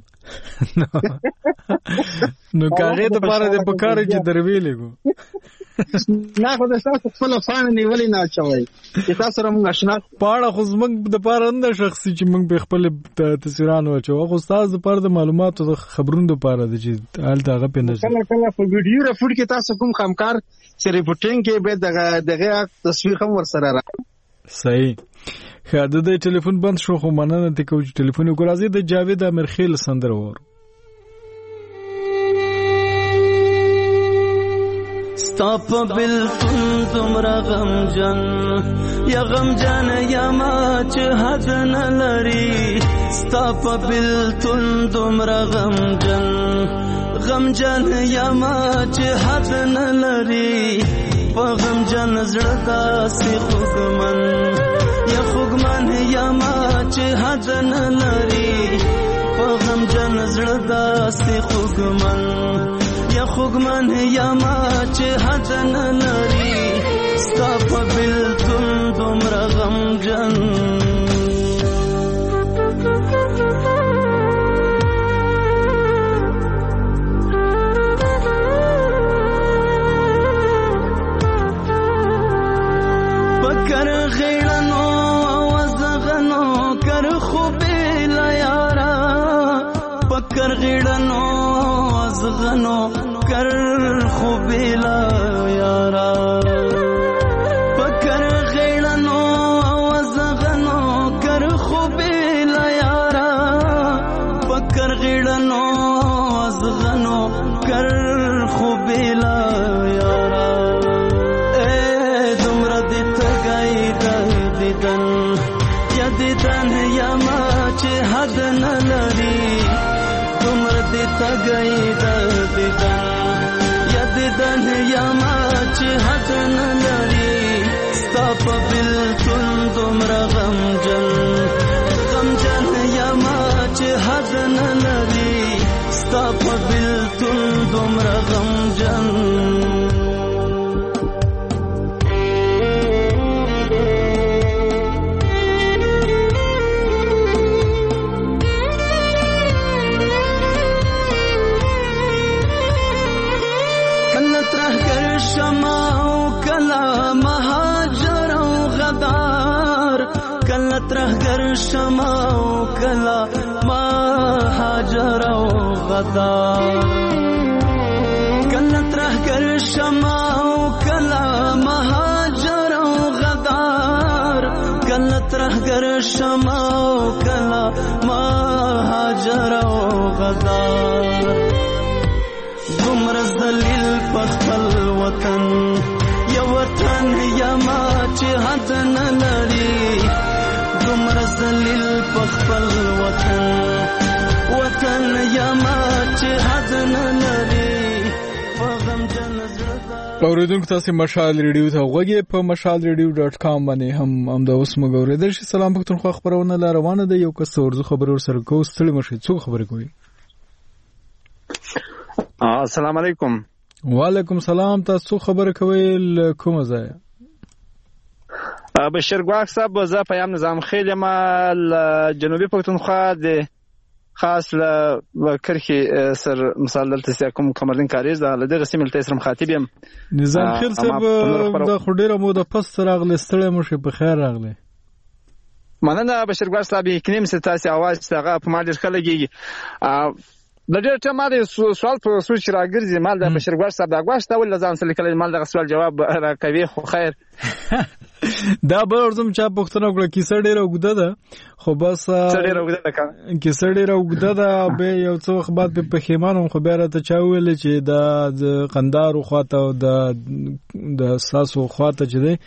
[SPEAKER 1] نو کاغې د پاره د پکاره چې درویلېګو
[SPEAKER 15] نه خو د تاسو خپل فان نیولې نه چوي چې تاسو سره موږ آشنا
[SPEAKER 1] پاړه خو زمنګ د پاره نه شخصي چې موږ به خپل تصویرانو چو خو تاسو د پاره د معلوماتو د خبرونو د پاره د چې حالت هغه په نظر
[SPEAKER 15] کله په ویډیو رپورټ کې تاسو کوم خامکار چې ریپورټینګ کې به دغه تصویر هم ورسره را
[SPEAKER 1] صحیح. خاطر د ټلیفون بند شو خو مننه ته کوم ټلیفون وګورئ. د جاوید امرخیل سندره ور
[SPEAKER 10] ستاپ بالکل تمرا غم جن یا غم جن یا ما چې حد نه لري. ستاپ بالکل تمرا غم جن یا ما چې حد نه لري. په غم جن زړه داسې خوږمن یا ما چې حد نه لري. په غم جن زړه داسې خوږمن یا ما چې حد نه لري. ستا په بلتون دومره غمجن پکر غیړنو وزغنو کر خوبې لا یارا. پکر غیړنو وزغنو کر خوبې لا یارا. پکر غیړنو وزغنو کر خوبې لا یارا. پکر غیړنو وزغنو کر خوبې لا یارا.
[SPEAKER 6] تګي د دیدن یا دیدن یا ما چې حد نه لري ستا په بلتون دومره غمجن یا ما چې حد نه لري ستا په بلتون دومره غمجن ترهګر شمع او کلا مهاجر او غدار کله ترهګر شمع او کلا مهاجر او غدار کله ترهګر شمع او کلا مهاجر او غدار دومره ذلیل په خپل وطن یا وطن یا ما چې حد نه لري دومره ذلیل په خپل وطن یا ما چې حد نه لري په غمجن زړه.
[SPEAKER 1] اوریدونکو تاسو مشال ریډیو ته غوږی په mashalradio.com باندې هم د اوس مګوریدل شي. سلام پښتونخوا خبرونه لا روانه ده. یو کس ورزو خبر ور سره کو ستړي مشه څو خبرې کوي.
[SPEAKER 16] السلام علیکم.
[SPEAKER 1] وعلیکم سلام. تاسو خبر کوي کوم ځای؟
[SPEAKER 16] بشیر ګواک صاحب زه پیام نظام خیل ما جنوبي پښتونخوا د خاص ل کرخي سر مثال دلته کوم کمرلین کاریز د دغه سیمه ته سره مخاطب یم.
[SPEAKER 1] نظام خیل صاحب د خډيره مو د پس راغله ستړي مشه په خیر راغله.
[SPEAKER 16] مننه بشیر ګواک صاحب کینم ستاسو आवाज څنګه په ما ډیر خلګي د ډېر ټیم ما د سوال په سوچ راګرځي مال د بشیر ګواک صاحب دا غواړم ول ځان سره کله مال د سوال جواب راکوي خو خیر
[SPEAKER 1] دا به ورزم چا پښتنه وکړه کیسه ډیره وګده ده خو بس کیسه ډیره وګده ده به یو څو وخت بعد په پخیمانم خو بیا راته چا ویل چې دا د قندارو خواته او د ساسو خواته چې دی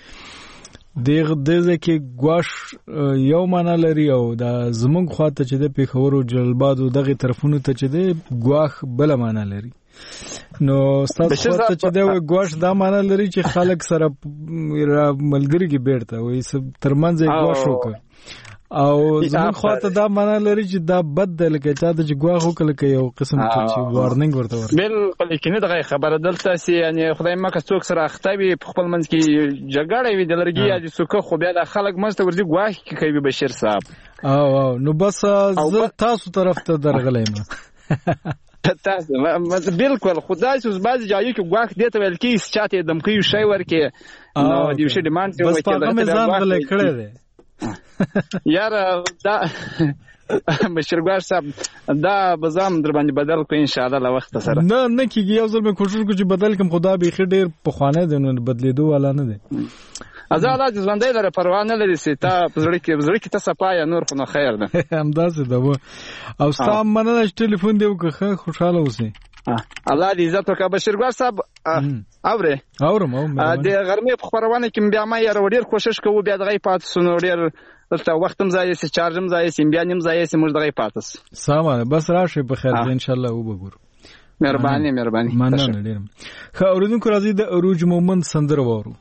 [SPEAKER 1] دغه کې ګواش یو معنا لري او دا زمونږ خواته چې د پیښور او جلبادو دغه طرفونو ته چې دی ګواخ بل معنا لري. نو ستاسو خواته چې دی ګواش دا معنا لري چې خلک سره ملګری کې بیرته وي ترمنځ ګواش وکړي او زمونږ خواته دا معنا لري چې دا بد دی لکه چا د ګواخ وکړي که یو قسم چې وارننګ ورته ورکړي.
[SPEAKER 16] بالکل کینه دغه خبره دلته سي یعنی خدای مکه څوک سره اختابي په خپل منځ کې جګړه وي د لرګي یا د سوکه خو بیا د خلک منځ ته ورځي ګواخ کوي بشیر صاحب.
[SPEAKER 1] او نو بس زه تاسو طرف ته درغلم
[SPEAKER 16] تاسو بالکل خدای اوس باز جایو کې ګواخ دته ویل کې چاته دمکې شی ورکه نو دی شي ډیماند
[SPEAKER 1] بس په کومه ځان غلې کړې ده
[SPEAKER 16] یار دا بشیر ګواش صاحب دا بزام در باندې بدل کو ان شاء الله لا وخت سره
[SPEAKER 1] نه کیږي یو ځل مې کوشش کوم چې بدل کوم خدا به خیر په خوانه ده نو بدلیدو والا نه ده
[SPEAKER 16] ازاله ځوندې لري پروا نه لري سي تا زړه کې ته صفایا نور خو نه خیر ده
[SPEAKER 1] همداسې ده او سام مننه ټلیفون دی وکړه خوشاله اوسې
[SPEAKER 16] الله دې عزت وکړه. بشیر ګواش صاحب اورم د غرمې په خبرونه کې بیا ما یې ډیر کوشش کوو بیا دغه پات سونو ډیر دلته وختم ځای سي چارجم ځای سي بیا نیم ځای سي موږ دغه پاتس
[SPEAKER 1] سلام بس راشه په خیر ان شاء الله وګورو.
[SPEAKER 16] مهرباني
[SPEAKER 1] مننه ډیر. خو اوریدونکو راځي د اروج مومند سندره وورو.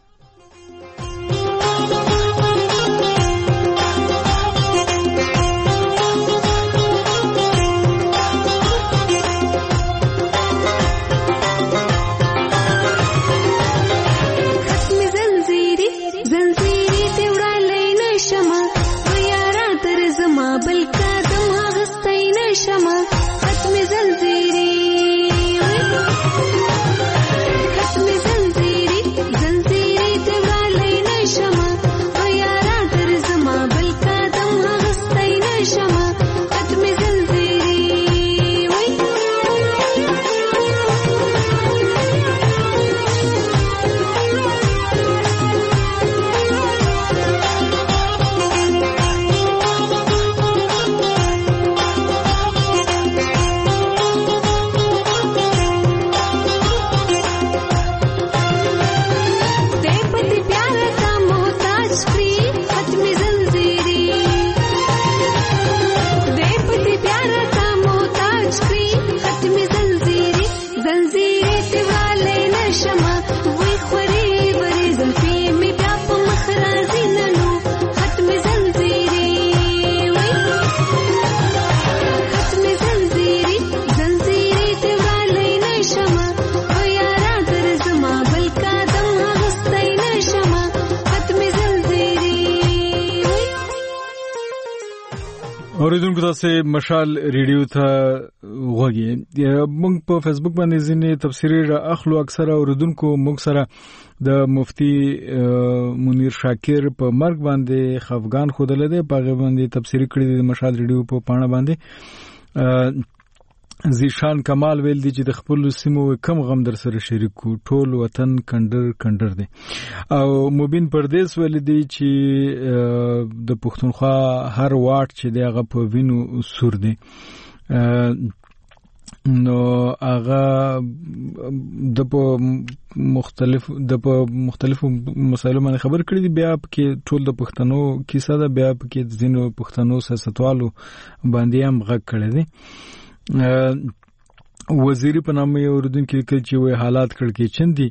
[SPEAKER 7] زنجیری
[SPEAKER 1] اوریدونکو تاسو مشال ریډیو ته وګورئ. موږ په فیسبوک باندې ځینې تفسیري را اخلو. اکثره اوریدونکو موږ سره د مفتی منیر شاکر په مرګ باندې خفګان خوده ده، په هغه باندې تفسیری کړی د مشال ریډیو په پاڼه باندې. زیشان کمال ویل دي چې د خپل سیمو کم غم در سره شریکو، ټول وطن کندر دی. او مبین پردیس ویل دي چې د پښتونخوا هر واټ چې دی هغه په وینو سور دی. نو هغه د مختلفو مسایلو باندې خبر کړی دی. بیا کې ټول د پښتنو کیسه ده، بیا کې د ځینو پښتنو سیاستوالو باندې هم غږ کړی دی. وزیری په نامه یو اوریدونکو لیکل چې وای حالات کړکېچن دي.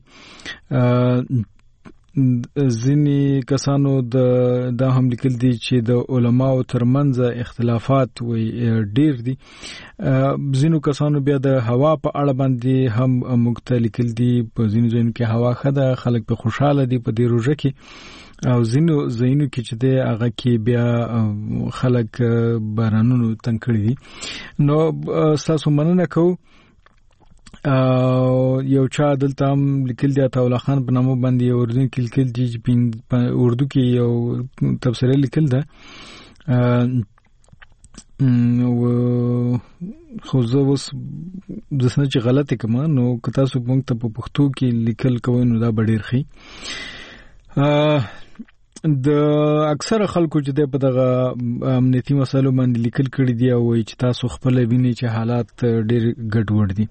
[SPEAKER 1] ځینې کسانو دا هم لیکل دي چې د علماو ترمنځ اختلافات وای ډیر دي. ځینو کسانو بیا د هوا په اړه باندې هم مختلف لیکل دي. په ځینو ځینو کې هوا خده خلک په خوشاله دي په دې روزه کې، او ځینو کې چې د هغه کې بیا خلک بارانونو تنګ کړی دي. نو تاسو مننه کوو. یو چا دلته هم لیکل دی عطا الله خان په نامه باندې اردو کې لیکل دي چې اردو کې یو تفسیر لیکل ده. خو زه اوس دسنه چې غلطه کوم، نو که تاسو موږ ته په پښتو کې لیکل کوئ نو دا به ډېر ښه. د اکثره خلکو چې په دغه امنیتي مسایلو باندې لیکل کړي دي او چې تاسو خپل ویني چې حالات ډېر ګډوډ دي.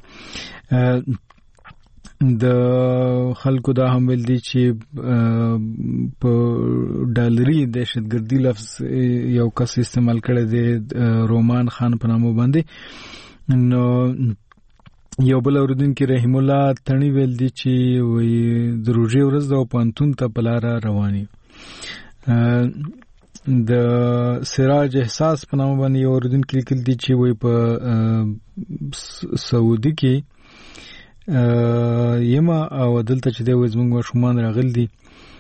[SPEAKER 1] د خلکو دا هم ویل دي چې په ډالري دهشتګردي لفظ یو کس استعمال کړی دی، رومان خان په نامه باندې. نو یو بل اوریدونکو رحیم الله تڼي ویل دي چې وای د روزي ورځ د پانتون ته بلاره رواني. د سراج احساس په نامه باندې اوریدونکو لیکل دي چې وای په سعودي کې یما او دلته چې د وزمنګ مشومان راغل دي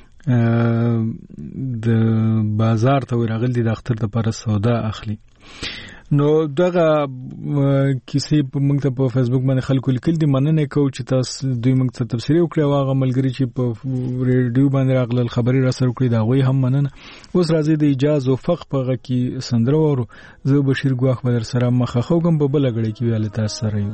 [SPEAKER 1] د بازار ته راغل دي د اختر لپاره سودا اخلي. نو دغه کیسې موږ ته په فیسبوک باندې خلکو لیکل دي. مننه کوم چې تاسو دوی موږ ته تفسیری وکړه. واغه ملګری چې په ریډیو باندې راغلل خبري را سره کړی دا غوي هم مننه. اوس راځي د اجازه او فق په غ کې سندره ورو. زه بشیر ګواخ بدر سره مخه خوګم په بل غړي کې ویاله تاسو سره یو.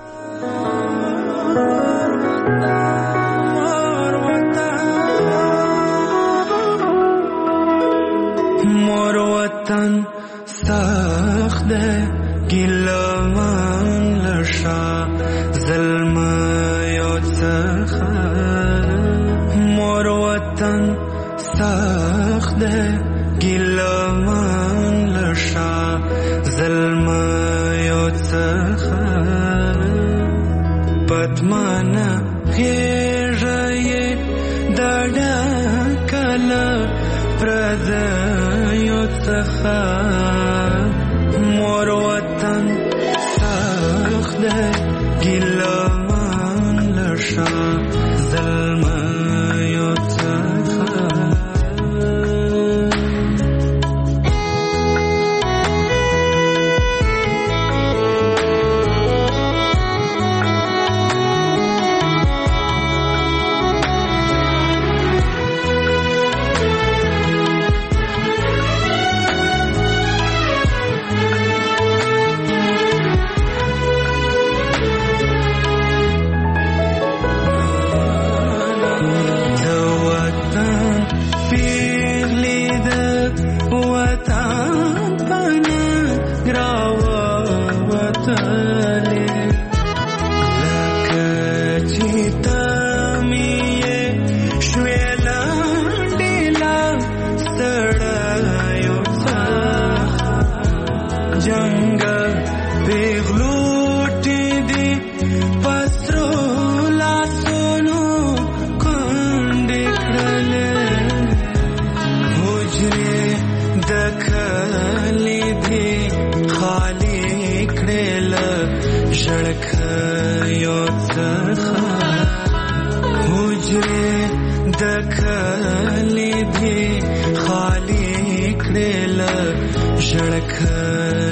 [SPEAKER 6] مور وطن سخت ده گیلمان لشا ظلم یاد سخت. مور وطن سخت ده گیلمان لشا ظلم یاد سخت. پتمانا خیجای دادا کلا پرده یاد سخت. مور وطن سخت ده گیلمان لشا ظلم یاد سخت.
[SPEAKER 7] دخلی بھی خالی کړل ژړک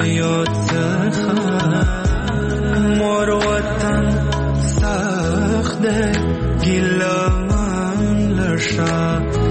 [SPEAKER 6] شه